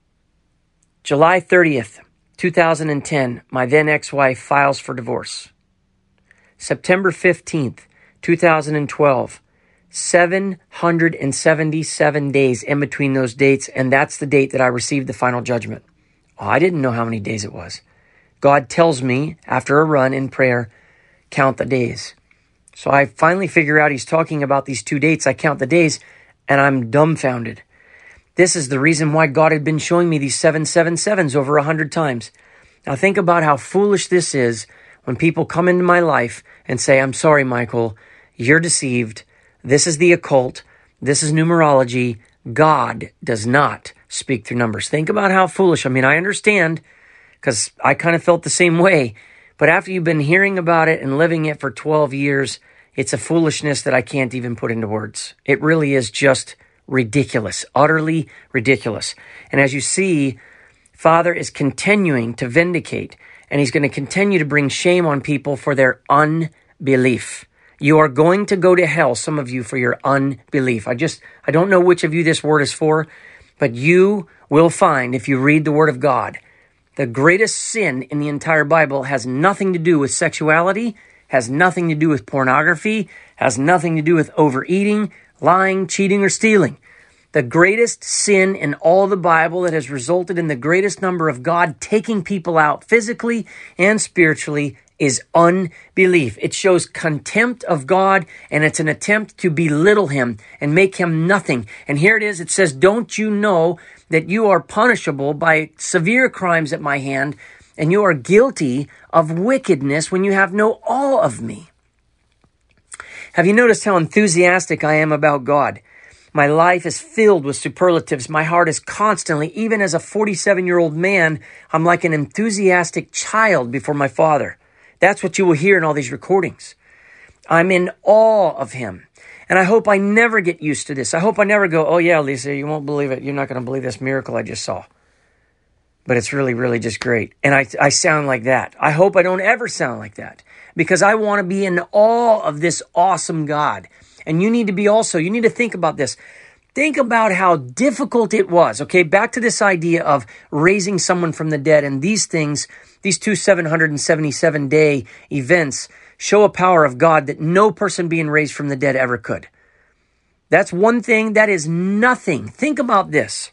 S1: July thirtieth, two thousand ten, my then ex-wife files for divorce. September fifteenth, two thousand twelve, seven hundred seventy-seven days in between those dates, and that's the date that I received the final judgment. Oh, I didn't know how many days it was. God tells me, after a run in prayer, count the days. So I finally figure out he's talking about these two dates. I count the days, and I'm dumbfounded. This is the reason why God had been showing me these seven seven sevens over a hundred times. Now think about how foolish this is when people come into my life and say, I'm sorry, Michael, you're deceived. This is the occult. This is numerology. God does not speak through numbers. Think about how foolish. I mean, I understand because I kind of felt the same way. But after you've been hearing about it and living it for twelve years, it's a foolishness that I can't even put into words. It really is just ridiculous, utterly ridiculous. And as you see, Father is continuing to vindicate, and he's going to continue to bring shame on people for their unbelief. You are going to go to hell, some of you, for your unbelief. I just, I don't know which of you this word is for, but you will find, if you read the Word of God, the greatest sin in the entire Bible has nothing to do with sexuality, has nothing to do with pornography, has nothing to do with overeating, lying, cheating, or stealing. The greatest sin in all the Bible that has resulted in the greatest number of God taking people out physically and spiritually is unbelief. It shows contempt of God, and it's an attempt to belittle him and make him nothing. And here it is. It says, don't you know that you are punishable by severe crimes at my hand, and you are guilty of wickedness when you have no awe of me? Have you noticed how enthusiastic I am about God? My life is filled with superlatives. My heart is constantly, even as a forty-seven-year-old man, I'm like an enthusiastic child before my Father. That's what you will hear in all these recordings. I'm in awe of him. And I hope I never get used to this. I hope I never go, oh yeah, Lisa, you won't believe it. You're not going to believe this miracle I just saw. but it's really, really just great. And I, I sound like that. I hope I don't ever sound like that, because I want to be in awe of this awesome God. And you need to be also, you need to think about this. Think about how difficult it was. Okay, back to this idea of raising someone from the dead. And these things, these two seven hundred seventy-seven day events show a power of God that no person being raised from the dead ever could. That's one thing. That is nothing. Think about this.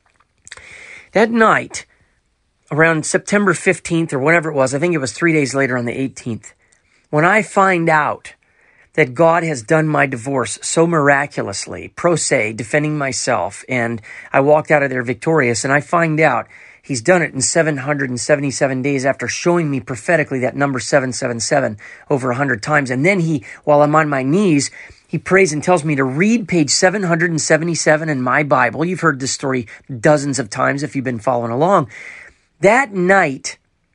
S1: That night, around September fifteenth or whatever it was, I think it was three days later on the eighteenth, when I find out that God has done my divorce so miraculously, pro se, defending myself, and I walked out of there victorious, and I find out He's done it in seven hundred seventy-seven days after showing me prophetically that number seven seven seven over one hundred times. And then He, while I'm on my knees, He prays and tells me to read page seven hundred seventy-seven in my Bible. You've heard this story dozens of times if you've been following along. That night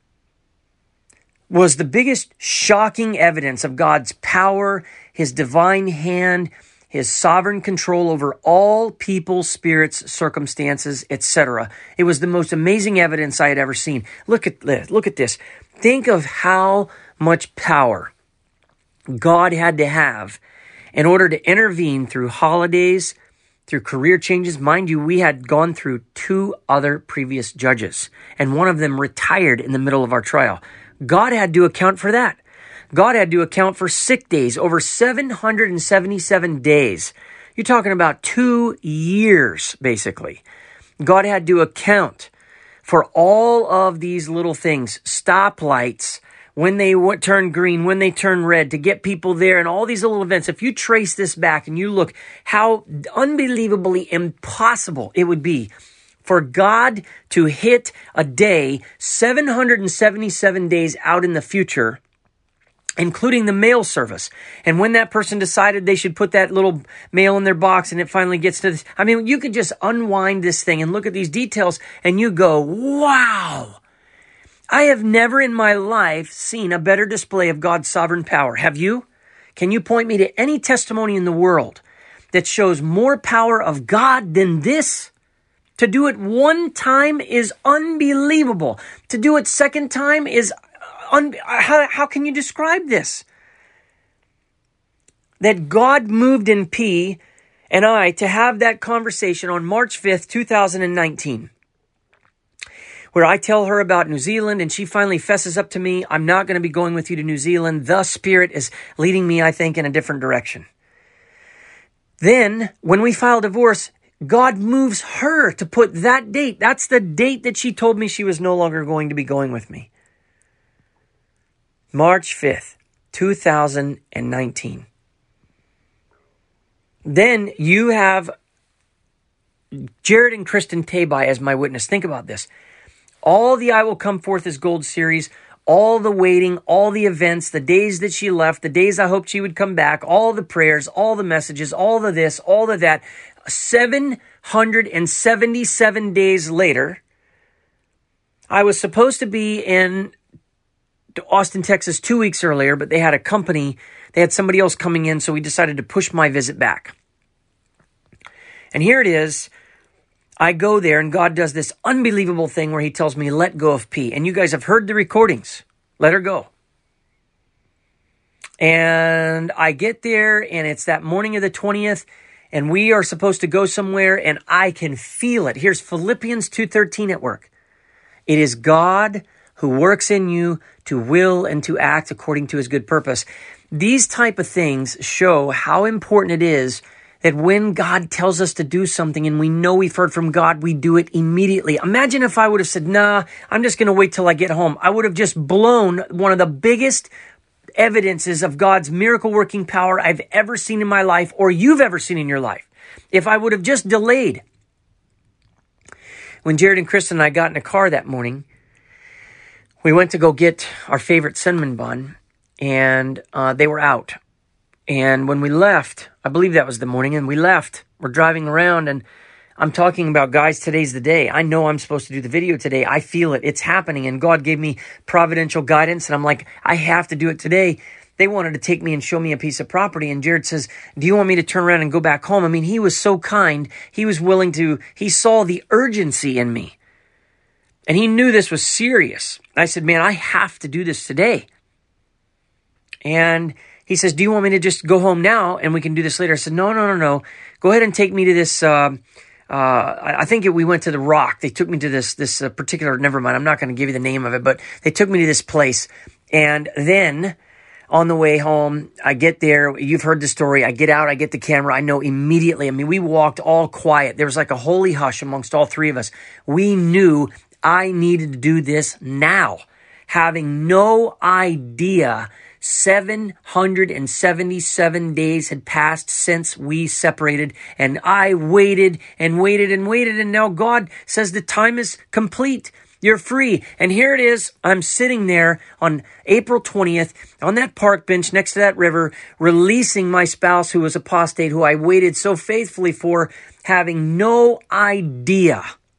S1: was the biggest shocking evidence of God's power, His divine hand, His sovereign control over all people, spirits, circumstances, et cetera. It was the most amazing evidence I had ever seen. Look at this. Look at this. Think of how much power God had to have in order to intervene through holidays, through career changes. Mind you, we had gone through two other previous judges, and one of them retired in the middle of our trial. God had to account for that. God had to account for sick days, over seven hundred seventy-seven days. You're talking about two years, basically. God had to account for all of these little things, stoplights, when they w- turn green, when they turn red, to get people there, and all these little events. If you trace this back and you look how unbelievably impossible it would be for God to hit a day seven hundred seventy-seven days out in the future, including the mail service. And when that person decided they should put that little mail in their box and it finally gets to this, I mean, you could just unwind this thing and look at these details and you go, wow, I have never in my life seen a better display of God's sovereign power. Have you? Can you point me to any testimony in the world that shows more power of God than this? To do it one time is unbelievable. To do it second time is un- how, how can you describe this? That God moved in P and I to have that conversation on March fifth, two thousand nineteen, where I tell her about New Zealand and she finally fesses up to me. I'm not going to be going with you to New Zealand. The Spirit is leading me, I think, in a different direction. Then when we file divorce, God moves her to put that date. That's the date that she told me she was no longer going to be going with me. March fifth, two thousand nineteen. Then you have Jared and Kristen Tabai as my witness. Think about this. All the I Will Come Forth as Gold series, all the waiting, all the events, the days that she left, the days I hoped she would come back, all the prayers, all the messages, all the this, all the that. seven hundred seventy-seven days later, I was supposed to be in Austin, Texas two weeks earlier, but they had a company, they had somebody else coming in, so we decided to push my visit back. And here it is. I go there and God does this unbelievable thing where He tells me, let go of P. And you guys have heard the recordings. Let her go. And I get there and it's that morning of the twentieth. And we are supposed to go somewhere, and I can feel it. Here's Philippians two thirteen at work. It is God who works in you to will and to act according to His good purpose. These type of things show how important it is that when God tells us to do something and we know we've heard from God, we do it immediately. Imagine if I would have said, nah, I'm just going to wait till I get home. I would have just blown one of the biggest evidences of God's miracle working power I've ever seen in my life, or you've ever seen in your life, if I would have just delayed. When Jared and Kristen and I got in a car that morning, we went to go get our favorite cinnamon bun, and uh, they were out. And when we left, I believe that was the morning, and we left, we're driving around, and I'm talking about, guys, today's the day. I know I'm supposed to do the video today. I feel it. It's happening. And God gave me providential guidance. And I'm like, I have to do it today. They wanted to take me and show me a piece of property. And Jared says, do you want me to turn around and go back home? I mean, he was so kind. He was willing to, he saw the urgency in me. And he knew this was serious. I said, man, I have to do this today. And he says, do you want me to just go home now and we can do this later? I said, no, no, no, no. Go ahead and take me to this. Uh, uh, I think it, we went to the Rock. They took me to this, this uh, particular, never mind. I'm not going to give you the name of it, but they took me to this place. And then on the way home, I get there. You've heard the story. I get out. I get the camera. I know immediately. I mean, we walked all quiet. There was like a holy hush amongst all three of us. We knew I needed to do this now, having no idea seven hundred seventy-seven days had passed since we separated, and I waited and waited and waited, and now God says the time is complete. You're free. And here it is. I'm sitting there on April twentieth on that park bench next to that river, releasing my spouse who was apostate, who I waited so faithfully for, having no idea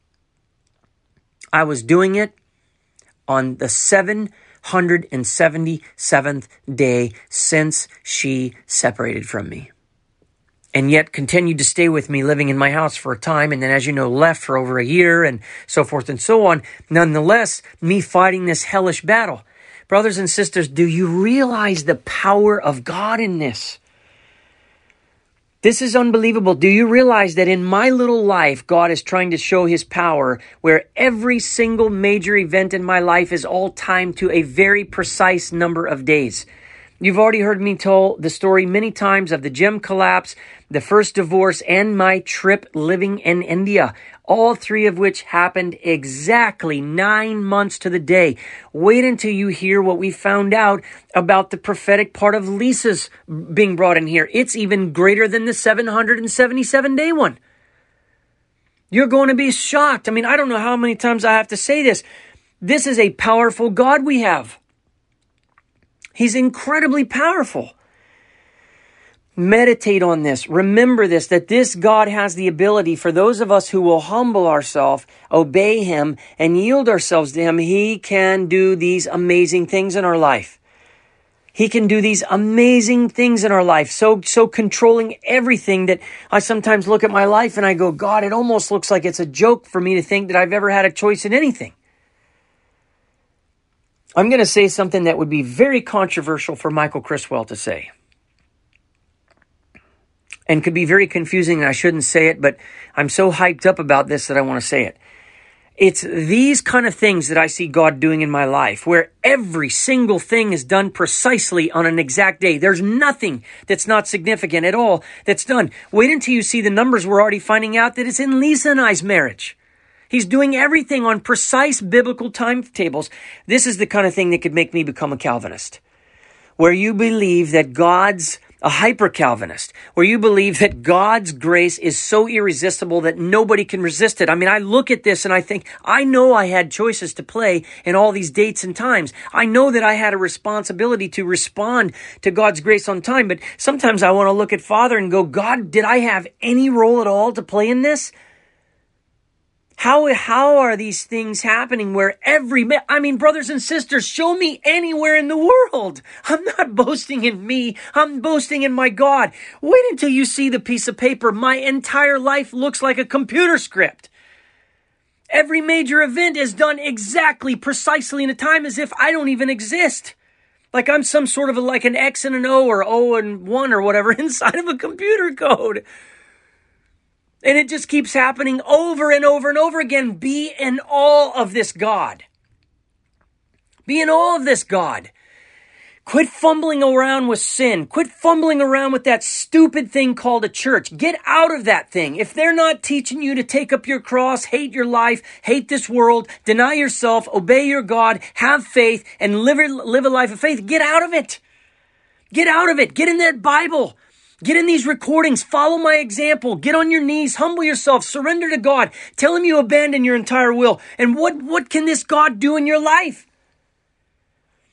S1: I was doing it on the seven hundred seventy-seventh day since she separated from me. And yet continued to stay with me, living in my house for a time, and then, as you know, left for over a year, and so forth and so on. Nonetheless, me fighting this hellish battle. Brothers and sisters, do you realize the power of God in this? This is unbelievable. Do you realize that in my little life, God is trying to show his power, where every single major event in my life is all timed to a very precise number of days? You've already heard me tell the story many times of the gym collapse, the first divorce, and my trip living in India, all three of which happened exactly nine months to the day. Wait until you hear what we found out about the prophetic part of Lisa's being brought in here. It's even greater than the seven hundred seventy-seven day one. You're going to be shocked. I mean, I don't know how many times I have to say this. This is a powerful God we have. He's incredibly powerful. Meditate on this. Remember this, that this God has the ability for those of us who will humble ourselves, obey him, and yield ourselves to him. He can do these amazing things in our life. He can do these amazing things in our life. So, so controlling everything that I sometimes look at my life and I go, God, it almost looks like it's a joke for me to think that I've ever had a choice in anything. I'm going to say something that would be very controversial for Michael Criswell to say. And could be very confusing, and I shouldn't say it, but I'm so hyped up about this that I want to say it. It's these kind of things that I see God doing in my life, where every single thing is done precisely on an exact day. There's nothing that's not significant at all that's done. Wait until you see the numbers. We're already finding out that it's in Lisa and I's marriage. He's doing everything on precise biblical timetables. This is the kind of thing that could make me become a Calvinist, where you believe that God's a hyper-Calvinist, where you believe that God's grace is so irresistible that nobody can resist it. I mean, I look at this and I think, I know I had choices to play in all these dates and times. I know that I had a responsibility to respond to God's grace on time, but sometimes I want to look at Father and go, God, did I have any role at all to play in this? How, how are these things happening where every, I mean, brothers and sisters, show me anywhere in the world. I'm not boasting in me. I'm boasting in my God. Wait until you see the piece of paper. My entire life looks like a computer script. Every major event is done exactly, precisely in a time as if I don't even exist. Like I'm some sort of a, like an X and an O or O and one or whatever inside of a computer code. And it just keeps happening over and over and over again. Be in awe of this God. Be in awe of this God. Quit fumbling around with sin. Quit fumbling around with that stupid thing called a church. Get out of that thing. If they're not teaching you to take up your cross, hate your life, hate this world, deny yourself, obey your God, have faith, and live, live a life of faith, get out of it. Get out of it. Get in that Bible. Get in these recordings. Follow my example. Get on your knees. Humble yourself. Surrender to God. Tell him you abandon your entire will. And what, what can this God do in your life?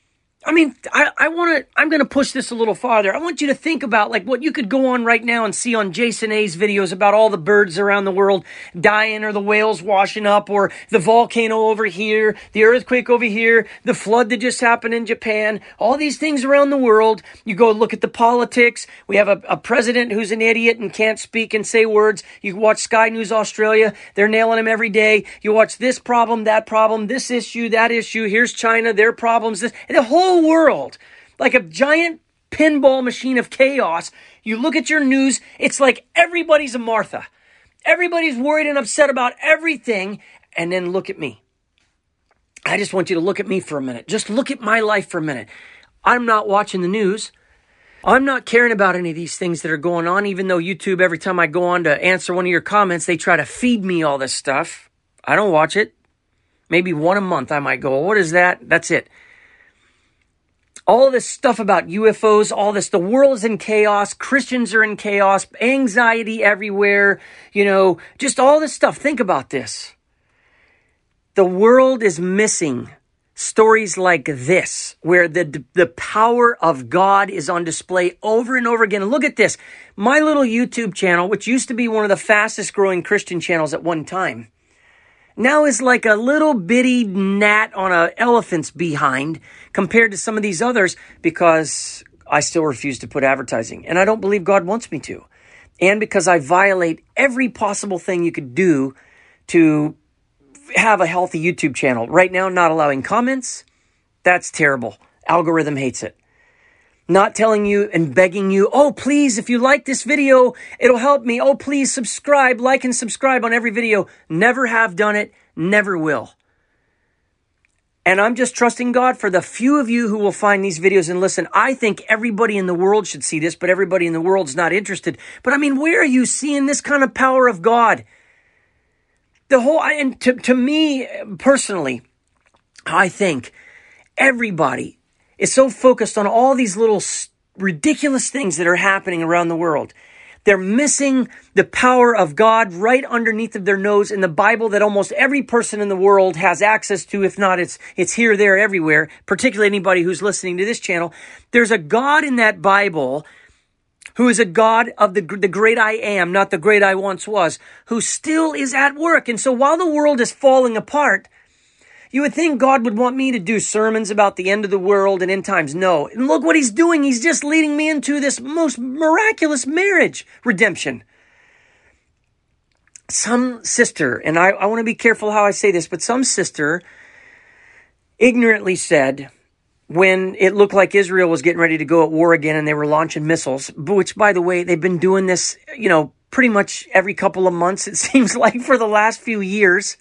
S1: I mean, I, I want to, I'm going to push this a little farther. I want you to think about like what you could go on right now and see on Jason A's videos about all the birds around the world dying, or the whales washing up, or the volcano over here, the earthquake over here, the flood that just happened in Japan, all these things around the world. You go look at the politics. We have a, a president who's an idiot and can't speak and say words. You watch Sky News Australia. They're nailing him every day. You watch this problem, that problem, this issue, that issue. Here's China, their problems, this, the whole world, like a giant pinball machine of chaos. You look at your news, it's like everybody's a Martha. Everybody's worried and upset about everything. And then look at me. I just want you to look at me for a minute. Just look at my life for a minute. I'm not watching the news. I'm not caring about any of these things that are going on, even though YouTube, every time I go on to answer one of your comments, they try to feed me all this stuff. I don't watch it. Maybe one a month I might go, what is that? That's it. All this stuff about U F Os, all this, the world is in chaos. Christians are in chaos, anxiety everywhere, you know, just all this stuff. Think about this. The world is missing stories like this, where the, the power of God is on display over and over again. And look at this. My little YouTube channel, which used to be one of the fastest growing Christian channels at one time, now is like a little bitty gnat on an elephant's behind compared to some of these others, because I still refuse to put advertising. And I don't believe God wants me to. And because I violate every possible thing you could do to have a healthy YouTube channel. Right now, not allowing comments, that's terrible. Algorithm hates it. Not telling you and begging you, oh, please, if you like this video, it'll help me. Oh, please subscribe, like and subscribe on every video. Never have done it, never will. And I'm just trusting God for the few of you who will find these videos and listen. I think everybody in the world should see this, but everybody in the world's not interested. But I mean, where are you seeing this kind of power of God? The whole, and to, to me personally, I think everybody is so focused on all these little ridiculous things that are happening around the world. They're missing the power of God right underneath of their nose in the Bible that almost every person in the world has access to. If not, it's it's here, there, everywhere, particularly anybody who's listening to this channel. There's a God in that Bible who is a God of the, the great I am, not the great I once was, who still is at work. And so while the world is falling apart, you would think God would want me to do sermons about the end of the world and end times. No. And look what he's doing. He's just leading me into this most miraculous marriage redemption. Some sister, and I, I want to be careful how I say this, but some sister ignorantly said, when it looked like Israel was getting ready to go at war again and they were launching missiles, which, by the way, they've been doing this, you know, pretty much every couple of months, it seems like, for the last few years.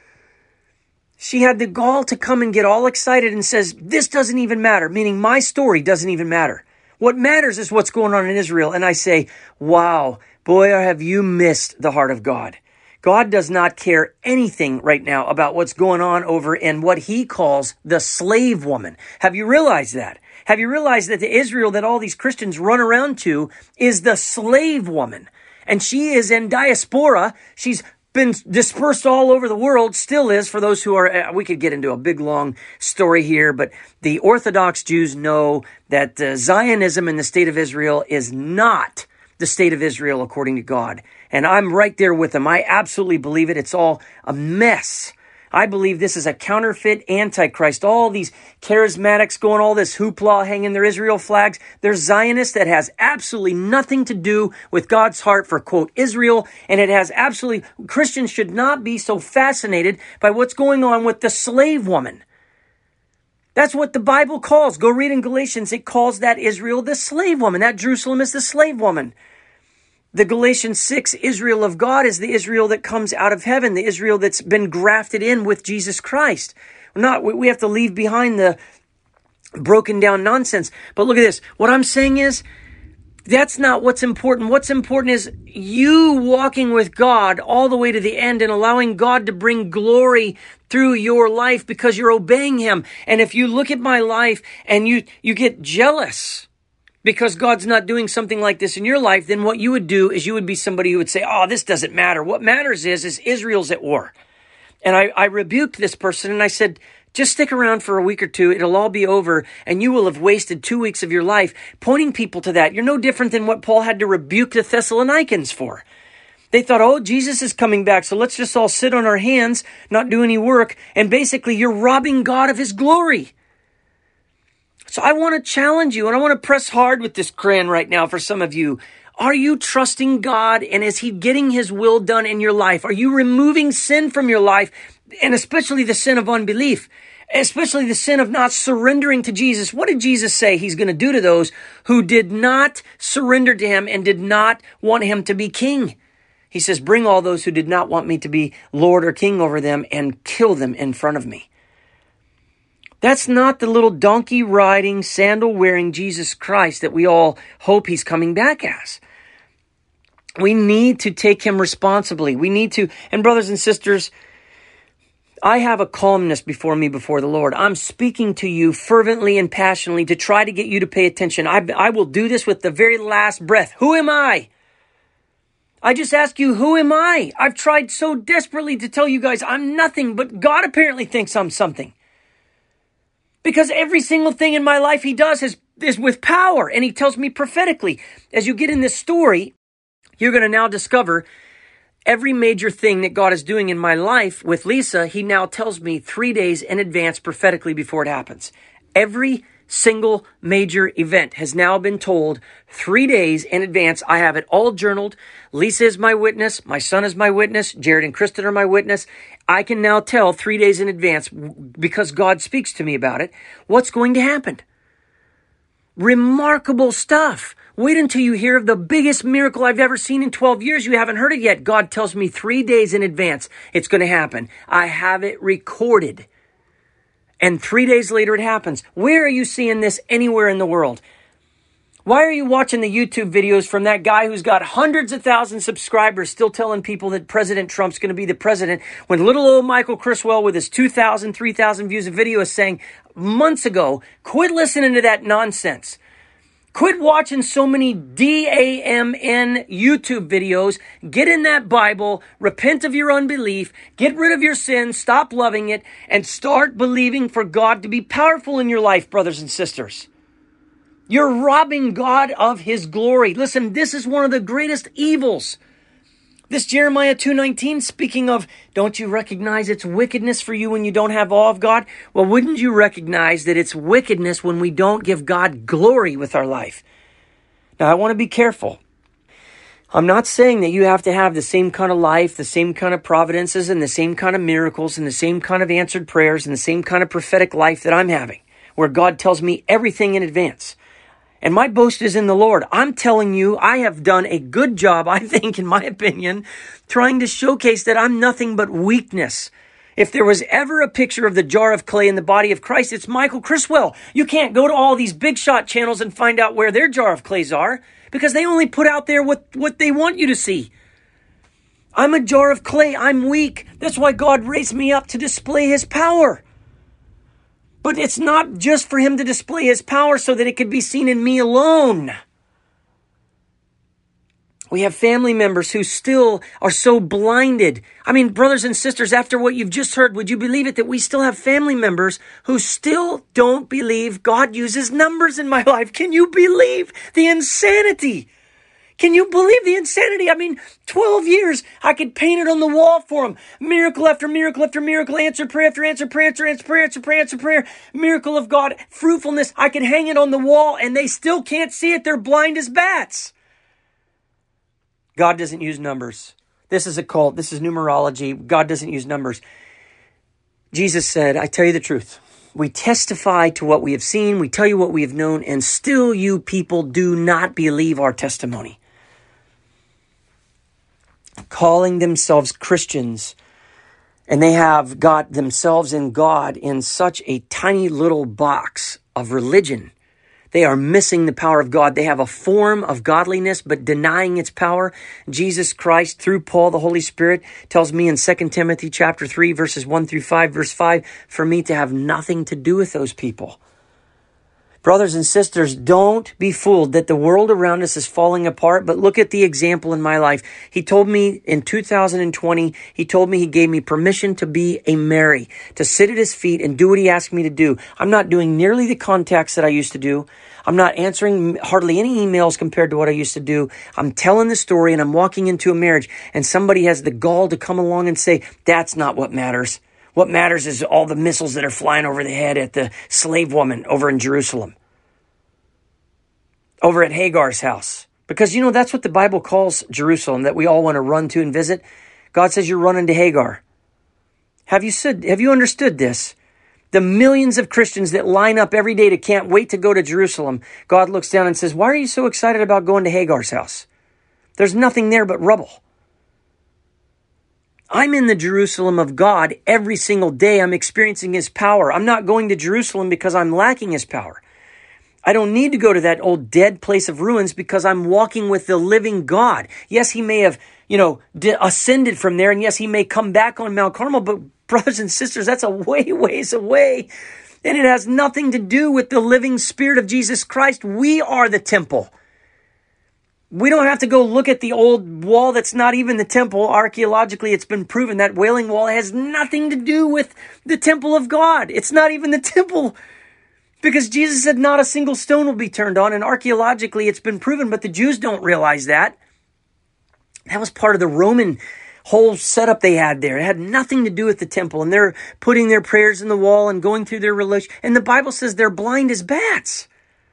S1: She had the gall to come and get all excited and says, this doesn't even matter, meaning my story doesn't even matter. What matters is what's going on in Israel. And I say, wow, boy, have you missed the heart of God. God does not care anything right now about what's going on over in what he calls the slave woman. Have you realized that? Have you realized that the Israel that all these Christians run around to is the slave woman? And she is in diaspora. She's been dispersed all over the world, still is, for those who are, we could get into a big long story here, but the Orthodox Jews know that uh, Zionism in the state of Israel is not the state of Israel according to God. And I'm right there with them. I absolutely believe it. It's all a mess. I believe this is a counterfeit antichrist. All these charismatics going, all this hoopla, hanging their Israel flags. They're Zionists that has absolutely nothing to do with God's heart for, quote, Israel. And it has absolutely, Christians should not be so fascinated by what's going on with the slave woman. That's what the Bible calls. Go read in Galatians. It calls that Israel the slave woman. That Jerusalem is the slave woman. The Galatians six Israel of God is the Israel that comes out of heaven, the Israel that's been grafted in with Jesus Christ. Not, we have to leave behind the broken down nonsense. But look at this. What I'm saying is, that's not what's important. What's important is you walking with God all the way to the end and allowing God to bring glory through your life because you're obeying him. And if you look at my life and you, you get jealous because God's not doing something like this in your life, then what you would do is you would be somebody who would say, oh, this doesn't matter. What matters is, is Israel's at war. And I, I rebuked this person and I said, Just stick around for a week or two. It'll all be over, and you will have wasted two weeks of your life pointing people to that. You're no different than what Paul had to rebuke the Thessalonians for. They thought, oh, Jesus is coming back, so let's just all sit on our hands, not do any work, and basically you're robbing God of his glory. So I want to challenge you, and I want to press hard with this crayon right now for some of you. Are you trusting God, and is he getting his will done in your life? Are you removing sin from your life, and especially the sin of unbelief? Especially the sin of not surrendering to Jesus. What did Jesus say he's going to do to those who did not surrender to him and did not want him to be king? He says, bring all those who did not want me to be Lord or king over them and kill them in front of me. That's not the little donkey riding, sandal wearing Jesus Christ that we all hope he's coming back as. We need to take him responsibly. We need to, and brothers and sisters, I have a calmness before me before the Lord. I'm speaking to you fervently and passionately to try to get you to pay attention. I, I will do this with the very last breath. Who am I? I just ask you, who am I? I've tried so desperately to tell you guys I'm nothing, but God apparently thinks I'm something. Because every single thing in my life he does is, is with power, and he tells me prophetically. As you get in this story, you're going to now discover every major thing that God is doing in my life with Lisa, he now tells me three days in advance prophetically before it happens. Every single major event has now been told three days in advance. I have it all journaled. Lisa is my witness. My son is my witness. Jared and Kristen are my witness. I can now tell three days in advance, because God speaks to me about it, what's going to happen. Remarkable stuff. Wait until you hear of the biggest miracle I've ever seen in twelve years. You haven't heard it yet. God tells me three days in advance it's going to happen. I have it recorded. And three days later it happens. Where are you seeing this anywhere in the world? Why are you watching the YouTube videos from that guy who's got hundreds of thousands of subscribers still telling people that President Trump's going to be the president, when little old Michael Criswell with his two thousand, three thousand views of video is saying months ago, quit listening to that nonsense. Quit watching so many D A M N YouTube videos. Get in that Bible. Repent of your unbelief. Get rid of your sin. Stop loving it. And start believing for God to be powerful in your life, brothers and sisters. You're robbing God of his glory. Listen, this is one of the greatest evils. This Jeremiah two nineteen, speaking of, don't you recognize it's wickedness for you when you don't have awe of God? Well, wouldn't you recognize that it's wickedness when we don't give God glory with our life? Now, I want to be careful. I'm not saying that you have to have the same kind of life, the same kind of providences, and the same kind of miracles, and the same kind of answered prayers, and the same kind of prophetic life that I'm having, where God tells me everything in advance. And my boast is in the Lord. I'm telling you, I have done a good job, I think, in my opinion, trying to showcase that I'm nothing but weakness. If there was ever a picture of the jar of clay in the body of Christ, it's Michael Criswell. You can't go to all these big shot channels and find out where their jar of clays are, because they only put out there what, what they want you to see. I'm a jar of clay. I'm weak. That's why God raised me up to display his power. But it's not just for him to display his power so that it could be seen in me alone. We have family members who still are so blinded. I mean, brothers and sisters, after what you've just heard, would you believe it that we still have family members who still don't believe God uses numbers in my life? Can you believe the insanity? Can you believe the insanity? I mean, twelve years, I could paint it on the wall for them. Miracle after miracle after miracle, answer prayer after answer prayer, answer, answer prayer, answer prayer, answer prayer. Miracle of God, fruitfulness. I could hang it on the wall and they still can't see it. They're blind as bats. God doesn't use numbers. This is a cult. This is numerology. God doesn't use numbers. Jesus said, I tell you the truth. We testify to what we have seen. We tell you what we have known, and still you people do not believe our testimony. Calling themselves Christians, and they have got themselves and God in such a tiny little box of religion. They are missing the power of God. They have a form of godliness, but denying its power. Jesus Christ, through Paul, the Holy Spirit, tells me in Second Timothy chapter three, verses one through five, verse five, for me to have nothing to do with those people. Brothers and sisters, don't be fooled that the world around us is falling apart, but look at the example in my life. He told me in two thousand twenty, he told me he gave me permission to be a Mary, to sit at his feet and do what he asked me to do. I'm not doing nearly the contacts that I used to do. I'm not answering hardly any emails compared to what I used to do. I'm telling the story and I'm walking into a marriage, and somebody has the gall to come along and say, that's not what matters. What matters is all the missiles that are flying over the head at the slave woman over in Jerusalem, over at Hagar's house. Because, you know, that's what the Bible calls Jerusalem, that we all want to run to and visit. God says you're running to Hagar. Have you said, have you understood this? The millions of Christians that line up every day to can't wait to go to Jerusalem, God looks down and says, why are you so excited about going to Hagar's house? There's nothing there but rubble. I'm in the Jerusalem of God every single day. I'm experiencing his power. I'm not going to Jerusalem because I'm lacking his power. I don't need to go to that old dead place of ruins because I'm walking with the living God. Yes, he may have, you know, ascended from there, and yes, he may come back on Mount Carmel, but brothers and sisters, that's a way, ways away. And it has nothing to do with the living Spirit of Jesus Christ. We are the temple. We don't have to go look at the old wall that's not even the temple. Archaeologically, it's been proven that Wailing Wall has nothing to do with the temple of God. It's not even the temple, because Jesus said not a single stone will be turned on. And archaeologically, it's been proven, but the Jews don't realize that. That was part of the Roman whole setup they had there. It had nothing to do with the temple. And they're putting their prayers in the wall and going through their religion. And the Bible says they're blind as bats.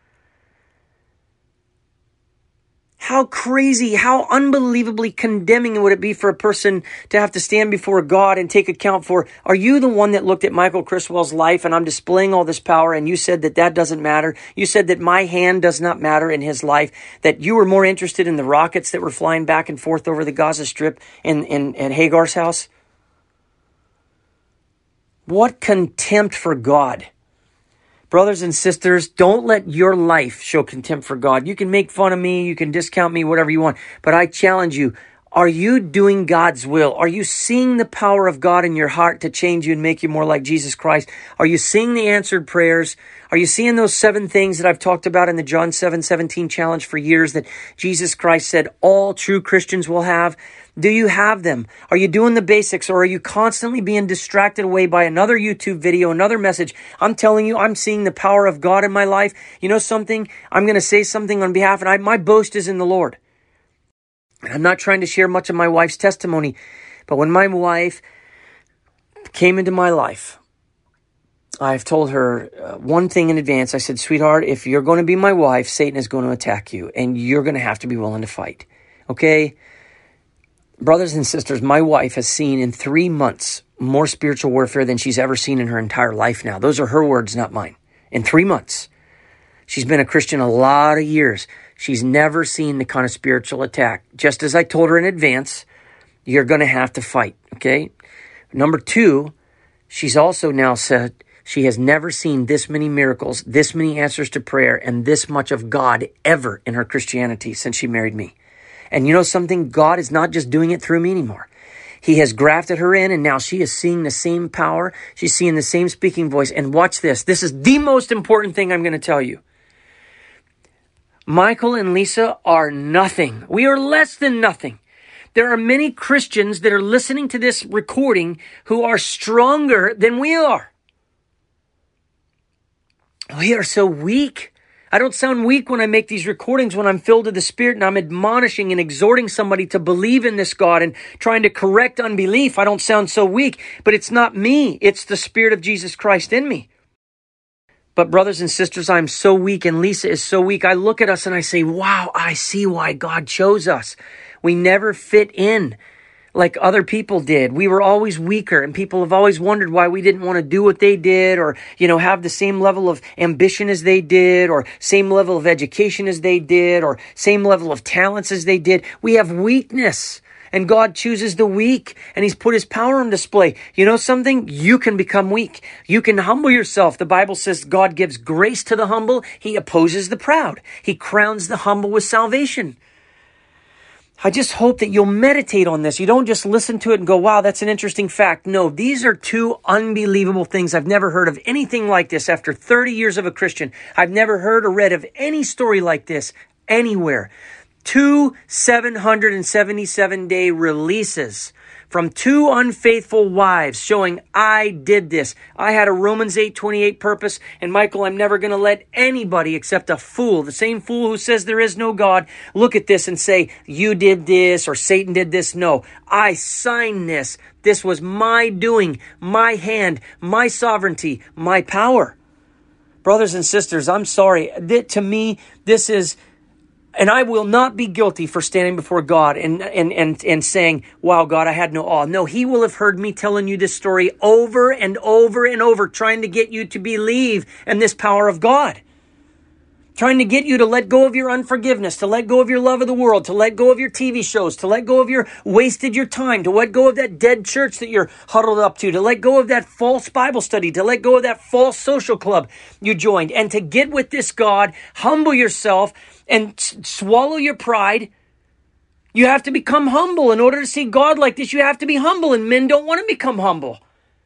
S1: How crazy, how unbelievably condemning would it be for a person to have to stand before God and take account for, are you the one that looked at Michael Criswell's life and I'm displaying all this power and you said that that doesn't matter? You said that my hand does not matter in his life, that you were more interested in the rockets that were flying back and forth over the Gaza Strip in, in, at Hagar's house? What contempt for God. Brothers and sisters, don't let your life show contempt for God. You can make fun of me, you can discount me, whatever you want, but I challenge you, are you doing God's will? Are you seeing the power of God in your heart to change you and make you more like Jesus Christ? Are you seeing the answered prayers? Are you seeing those seven things that I've talked about in the John seven seventeen challenge for years that Jesus Christ said all true Christians will have? Do you have them? Are you doing the basics, or are you constantly being distracted away by another YouTube video, another message? I'm telling you, I'm seeing the power of God in my life. You know something? I'm going to say something on behalf, and I, my boast is in the Lord. I'm not trying to share much of my wife's testimony, but when my wife came into my life, I've told her uh, one thing in advance. I said, sweetheart, if you're going to be my wife, Satan is going to attack you, and you're going to have to be willing to fight. Okay? Brothers and sisters, my wife has seen in three months more spiritual warfare than she's ever seen in her entire life now. Those are her words, not mine. In three months. She's been a Christian a lot of years. She's never seen the kind of spiritual attack. Just as I told her in advance, you're going to have to fight, okay? Number two, she's also now said she has never seen this many miracles, this many answers to prayer, and this much of God ever in her Christianity since she married me. And you know something? God is not just doing it through me anymore. He has grafted her in, and now she is seeing the same power. She's seeing the same speaking voice. And watch this. This is the most important thing I'm going to tell you. Michael and Lisa are nothing. We are less than nothing. There are many Christians that are listening to this recording who are stronger than we are. We are so weak. I don't sound weak when I make these recordings, when I'm filled with the Spirit and I'm admonishing and exhorting somebody to believe in this God and trying to correct unbelief. I don't sound so weak, but it's not me. It's the Spirit of Jesus Christ in me. But brothers and sisters, I'm so weak, and Lisa is so weak. I look at us and I say, wow, I see why God chose us. We never fit in like other people did. We were always weaker, and people have always wondered why we didn't want to do what they did, or, you know, have the same level of ambition as they did, or same level of education as they did, or same level of talents as they did. We have weakness, and God chooses the weak, and He's put His power on display. You know something? You can become weak. You can humble yourself. The Bible says God gives grace to the humble. He opposes the proud. He crowns the humble with salvation. I just hope that you'll meditate on this. You don't just listen to it and go, wow, that's an interesting fact. No, these are two unbelievable things. I've never heard of anything like this after thirty years of a Christian. I've never heard or read of any story like this anywhere. Two seven hundred seventy-seven day releases from two unfaithful wives showing I did this. I had a Romans eight twenty-eight purpose, and Michael, I'm never going to let anybody except a fool, the same fool who says there is no God, look at this and say, you did this or Satan did this. No, I signed this. This was my doing, my hand, my sovereignty, my power. Brothers and sisters, I'm sorry. To me, this is... And I will not be guilty for standing before God and, and, and, and saying, wow, God, I had no awe. No, he will have heard me telling you this story over and over and over, trying to get you to believe in this power of God. Trying to get you to let go of your unforgiveness, to let go of your love of the world, to let go of your T V shows, to let go of your wasted your time, to let go of that dead church that you're huddled up to, to let go of that false Bible study, to let go of that false social club you joined, and to get with this God, humble yourself, and s- swallow your pride. You have to become humble. In order to see God like this, you have to be humble, and men don't want to become humble.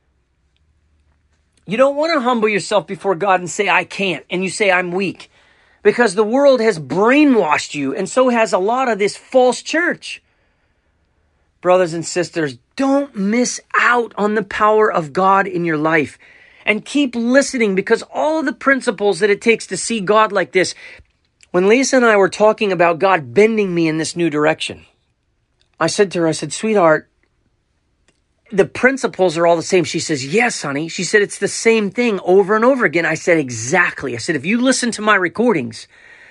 S1: You don't want to humble yourself before God and say, I can't, and you say, I'm weak. Because the world has brainwashed you, and so has a lot of this false church. Brothers and sisters, don't miss out on the power of God in your life. And keep listening, because all of the principles that it takes to see God like this. When Lisa and I were talking about God bending me in this new direction, I said to her, I said, sweetheart, the principles are all the same. She says, yes, honey. She said, it's the same thing over and over again. I said, exactly. I said, if you listen to my recordings,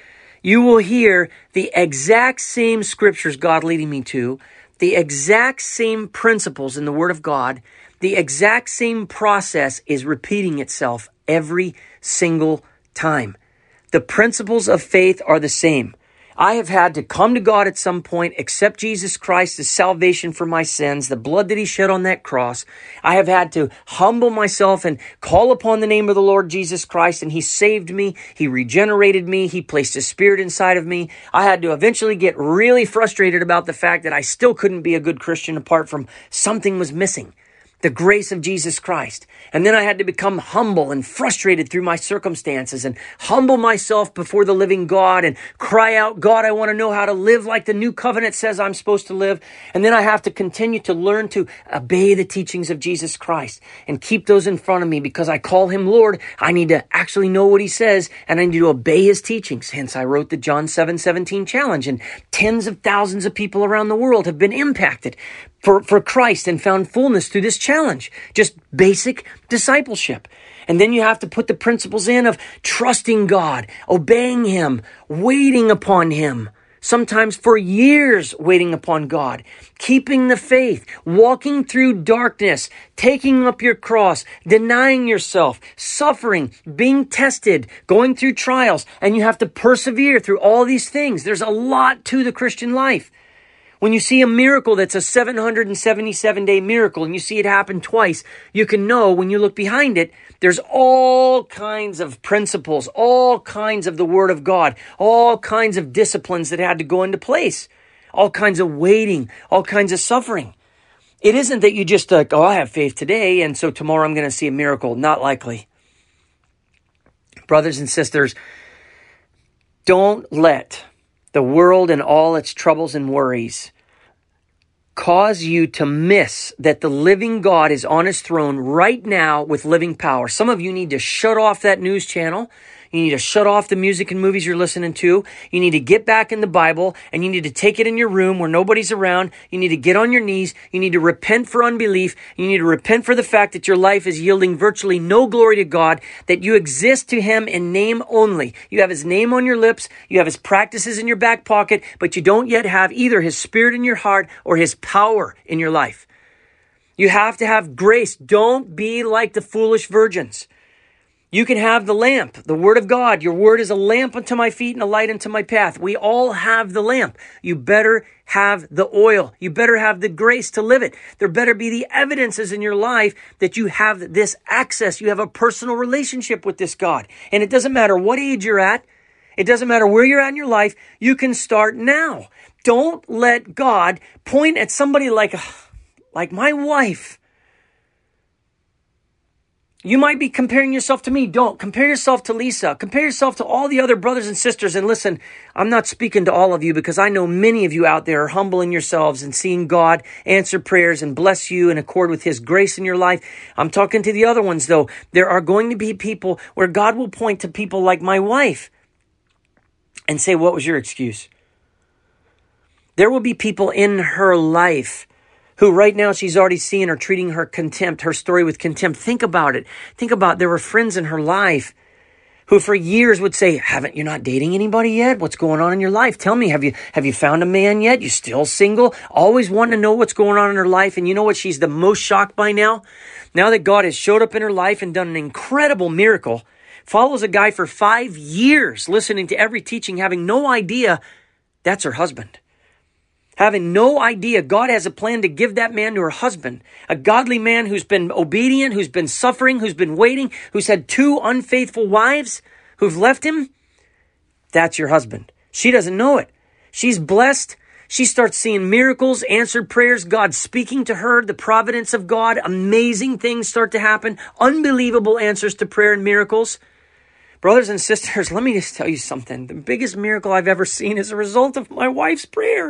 S1: you will hear the exact same scriptures God leading me to, the exact same principles in the Word of God, the exact same process is repeating itself every single time. The principles of faith are the same. I have had to come to God at some point, accept Jesus Christ as salvation for my sins, the blood that he shed on that cross. I have had to humble myself and call upon the name of the Lord Jesus Christ, and he saved me. He regenerated me. He placed his spirit inside of me. I had to eventually get really frustrated about the fact that I still couldn't be a good Christian apart from something was missing. The grace of Jesus Christ. And then I had to become humble and frustrated through my circumstances and humble myself before the living God and cry out, God, I want to know how to live like the new covenant says I'm supposed to live. And then I have to continue to learn to obey the teachings of Jesus Christ and keep those in front of me because I call him Lord. I need to actually know what he says and I need to obey his teachings. Hence, I wrote the John seven seventeen challenge, and tens of thousands of people around the world have been impacted For, for Christ and found fullness through this challenge. Just basic discipleship. And then you have to put the principles in of trusting God, obeying him, waiting upon him, sometimes for years waiting upon God, keeping the faith, walking through darkness, taking up your cross, denying yourself, suffering, being tested, going through trials, and you have to persevere through all these things. There's a lot to the Christian life. When you see a miracle that's a seven hundred seventy-seven day miracle and you see it happen twice, you can know when you look behind it, there's all kinds of principles, all kinds of the Word of God, all kinds of disciplines that had to go into place, all kinds of waiting, all kinds of suffering. It isn't that you just like, oh, I have faith today, and so tomorrow I'm going to see a miracle. Not likely. Brothers and sisters, don't let the world and all its troubles and worries cause you to miss that the living God is on his throne right now with living power. Some of you need to shut off that news channel. You need to shut off the music and movies you're listening to. You need to get back in the Bible, and you need to take it in your room where nobody's around. You need to get on your knees. You need to repent for unbelief. You need to repent for the fact that your life is yielding virtually no glory to God, that you exist to him in name only. You have his name on your lips. You have his practices in your back pocket, but you don't yet have either his spirit in your heart or his power in your life. You have to have grace. Don't be like the foolish virgins. You can have the lamp, the Word of God. Your Word is a lamp unto my feet and a light unto my path. We all have the lamp. You better have the oil. You better have the grace to live it. There better be the evidences in your life that you have this access. You have a personal relationship with this God. And it doesn't matter what age you're at. It doesn't matter where you're at in your life. You can start now. Don't let God point at somebody like, like my wife. You might be comparing yourself to me. Don't. Compare yourself to Lisa. Compare yourself to all the other brothers and sisters. And listen, I'm not speaking to all of you because I know many of you out there are humbling yourselves and seeing God answer prayers and bless you in accord with His grace in your life. I'm talking to the other ones, though. There are going to be people where God will point to people like my wife and say, what was your excuse? There will be people in her life who right now she's already seeing are treating her contempt, her story with contempt. Think about it. Think about there were friends in her life who for years would say, haven't you not dating anybody yet? What's going on in your life? Tell me, have you have you found a man yet? You still single? Always wanting to know what's going on in her life. And you know what she's the most shocked by now? Now that God has showed up in her life and done an incredible miracle, follows a guy for five years, listening to every teaching, having no idea that's her husband. Having no idea God has a plan to give that man to her husband. A godly man who's been obedient, who's been suffering, who's been waiting, who's had two unfaithful wives who've left him. That's your husband. She doesn't know it. She's blessed. She starts seeing miracles, answered prayers, God speaking to her, the providence of God. Amazing things start to happen. Unbelievable answers to prayer and miracles. Brothers and sisters, let me just tell you something. The biggest miracle I've ever seen is a result of my wife's prayer.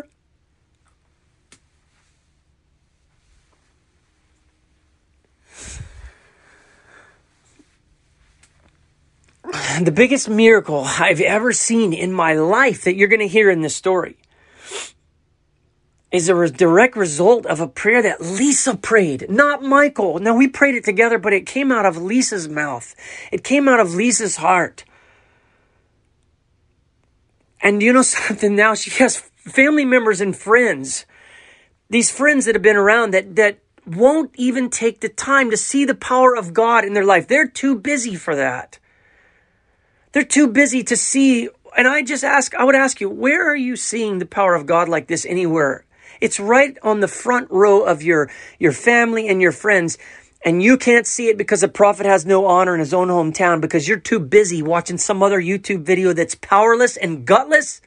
S1: The biggest miracle I've ever seen in my life that you're going to hear in this story is a re- direct result of a prayer that Lisa prayed, not Michael. Now, we prayed it together, but it came out of Lisa's mouth. It came out of Lisa's heart. And you know something? Now she has family members and friends, these friends that have been around that, that won't even take the time to see the power of God in their life. They're too busy for that. They're too busy to see. And I just ask, I would ask you, where are you seeing the power of God like this anywhere? It's right on the front row of your, your family and your friends. And you can't see it because a prophet has no honor in his own hometown because you're too busy watching some other YouTube video that's powerless and gutless.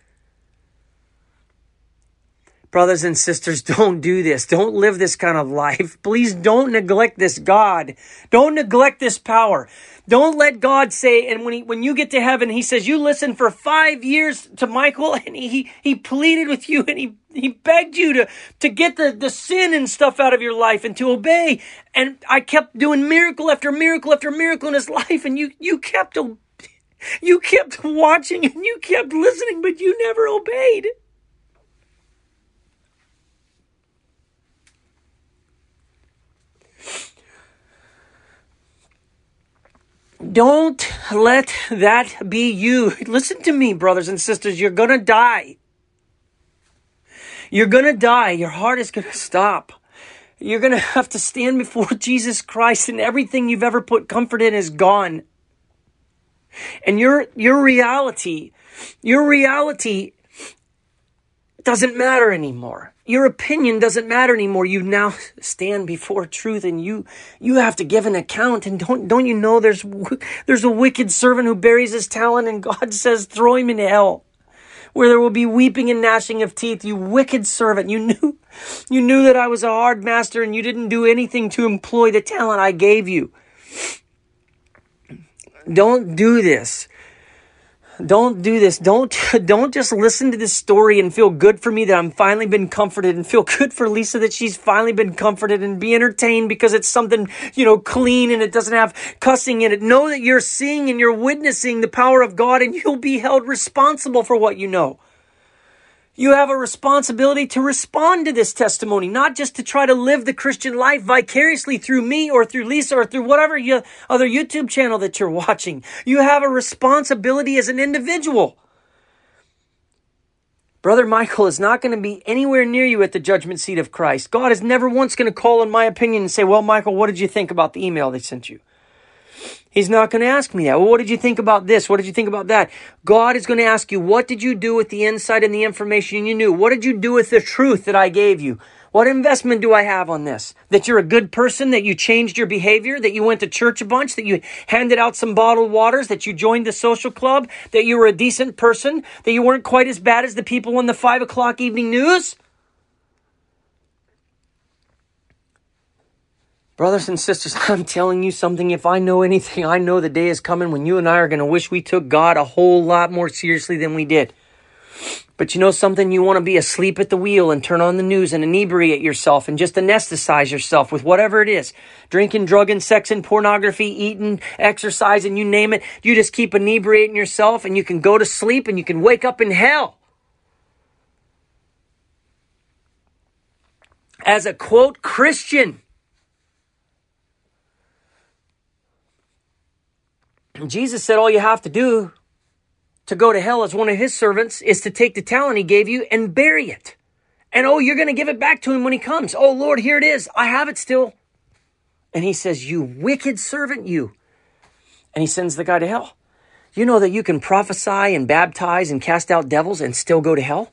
S1: Brothers and sisters, don't do this. Don't live this kind of life. Please don't neglect this God. Don't neglect this power. Don't let God say, and when he, when you get to heaven, he says, you listened for five years to Michael and he, he pleaded with you and he, he begged you to, to get the, the sin and stuff out of your life and to obey. And I kept doing miracle after miracle after miracle in his life. And you, you kept, you kept watching and you kept listening, but you never obeyed. Don't let that be you. Listen to me, brothers and sisters. You're going to die. You're going to die. Your heart is going to stop. You're going to have to stand before Jesus Christ and everything you've ever put comfort in is gone. And your, your reality, your reality doesn't matter anymore. Your opinion doesn't matter anymore. You now stand before truth and you you have to give an account. And don't don't you know there's there's a wicked servant who buries his talent and God says throw him in hell where there will be weeping and gnashing of teeth. You wicked servant. You knew you knew that I was a hard master and you didn't do anything to employ the talent I gave you. Don't do this. Don't do this. Don't, don't just listen to this story and feel good for me that I'm finally been comforted and feel good for Lisa that she's finally been comforted and be entertained because it's something, you know, clean and it doesn't have cussing in it. Know that you're seeing and you're witnessing the power of God and you'll be held responsible for what you know. You have a responsibility to respond to this testimony, not just to try to live the Christian life vicariously through me or through Lisa or through whatever you, other YouTube channel that you're watching. You have a responsibility as an individual. Brother Michael is not going to be anywhere near you at the judgment seat of Christ. God is never once going to call, in my opinion, and say, well, Michael, what did you think about the email they sent you? He's not going to ask me that. Well, what did you think about this? What did you think about that? God is going to ask you, what did you do with the insight and the information you knew? What did you do with the truth that I gave you? What investment do I have on this? That you're a good person, that you changed your behavior, that you went to church a bunch, that you handed out some bottled waters, that you joined the social club, that you were a decent person, that you weren't quite as bad as the people on the five o'clock evening news? Brothers and sisters, I'm telling you something. If I know anything, I know the day is coming when you and I are going to wish we took God a whole lot more seriously than we did. But you know something? You want to be asleep at the wheel and turn on the news and inebriate yourself and just anesthetize yourself with whatever it is. Drinking, drugging, sexing, pornography, eating, exercising, you name it. You just keep inebriating yourself and you can go to sleep and you can wake up in hell. As a quote Christian. Jesus said all you have to do to go to hell as one of his servants is to take the talent he gave you and bury it. And oh, you're going to give it back to him when he comes. Oh, Lord, here it is. I have it still. And he says, you wicked servant, you. And he sends the guy to hell. You know that you can prophesy and baptize and cast out devils and still go to hell?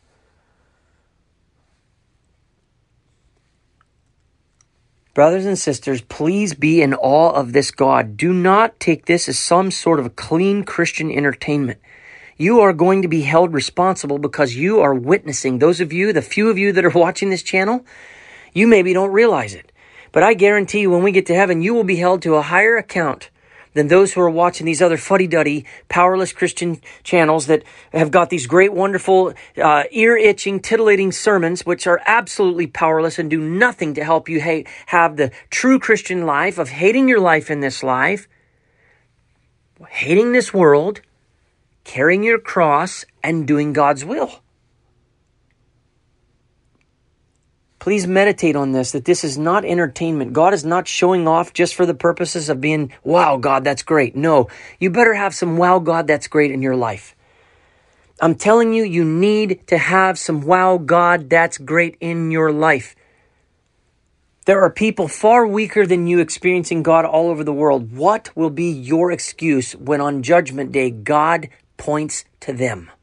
S1: Brothers and sisters, please be in awe of this God. Do not take this as some sort of clean Christian entertainment. You are going to be held responsible because you are witnessing. Those of you, the few of you that are watching this channel, you maybe don't realize it. But I guarantee you when we get to heaven, you will be held to a higher account than those who are watching these other fuddy-duddy, powerless Christian channels that have got these great, wonderful, uh, ear-itching, titillating sermons, which are absolutely powerless and do nothing to help you ha- have the true Christian life of hating your life in this life, hating this world, carrying your cross, and doing God's will. Please meditate on this, that this is not entertainment. God is not showing off just for the purposes of being, wow, God, that's great. No, you better have some wow, God, that's great in your life. I'm telling you, you need to have some wow, God, that's great in your life. There are people far weaker than you experiencing God all over the world. What will be your excuse when on Judgment Day, God points to them?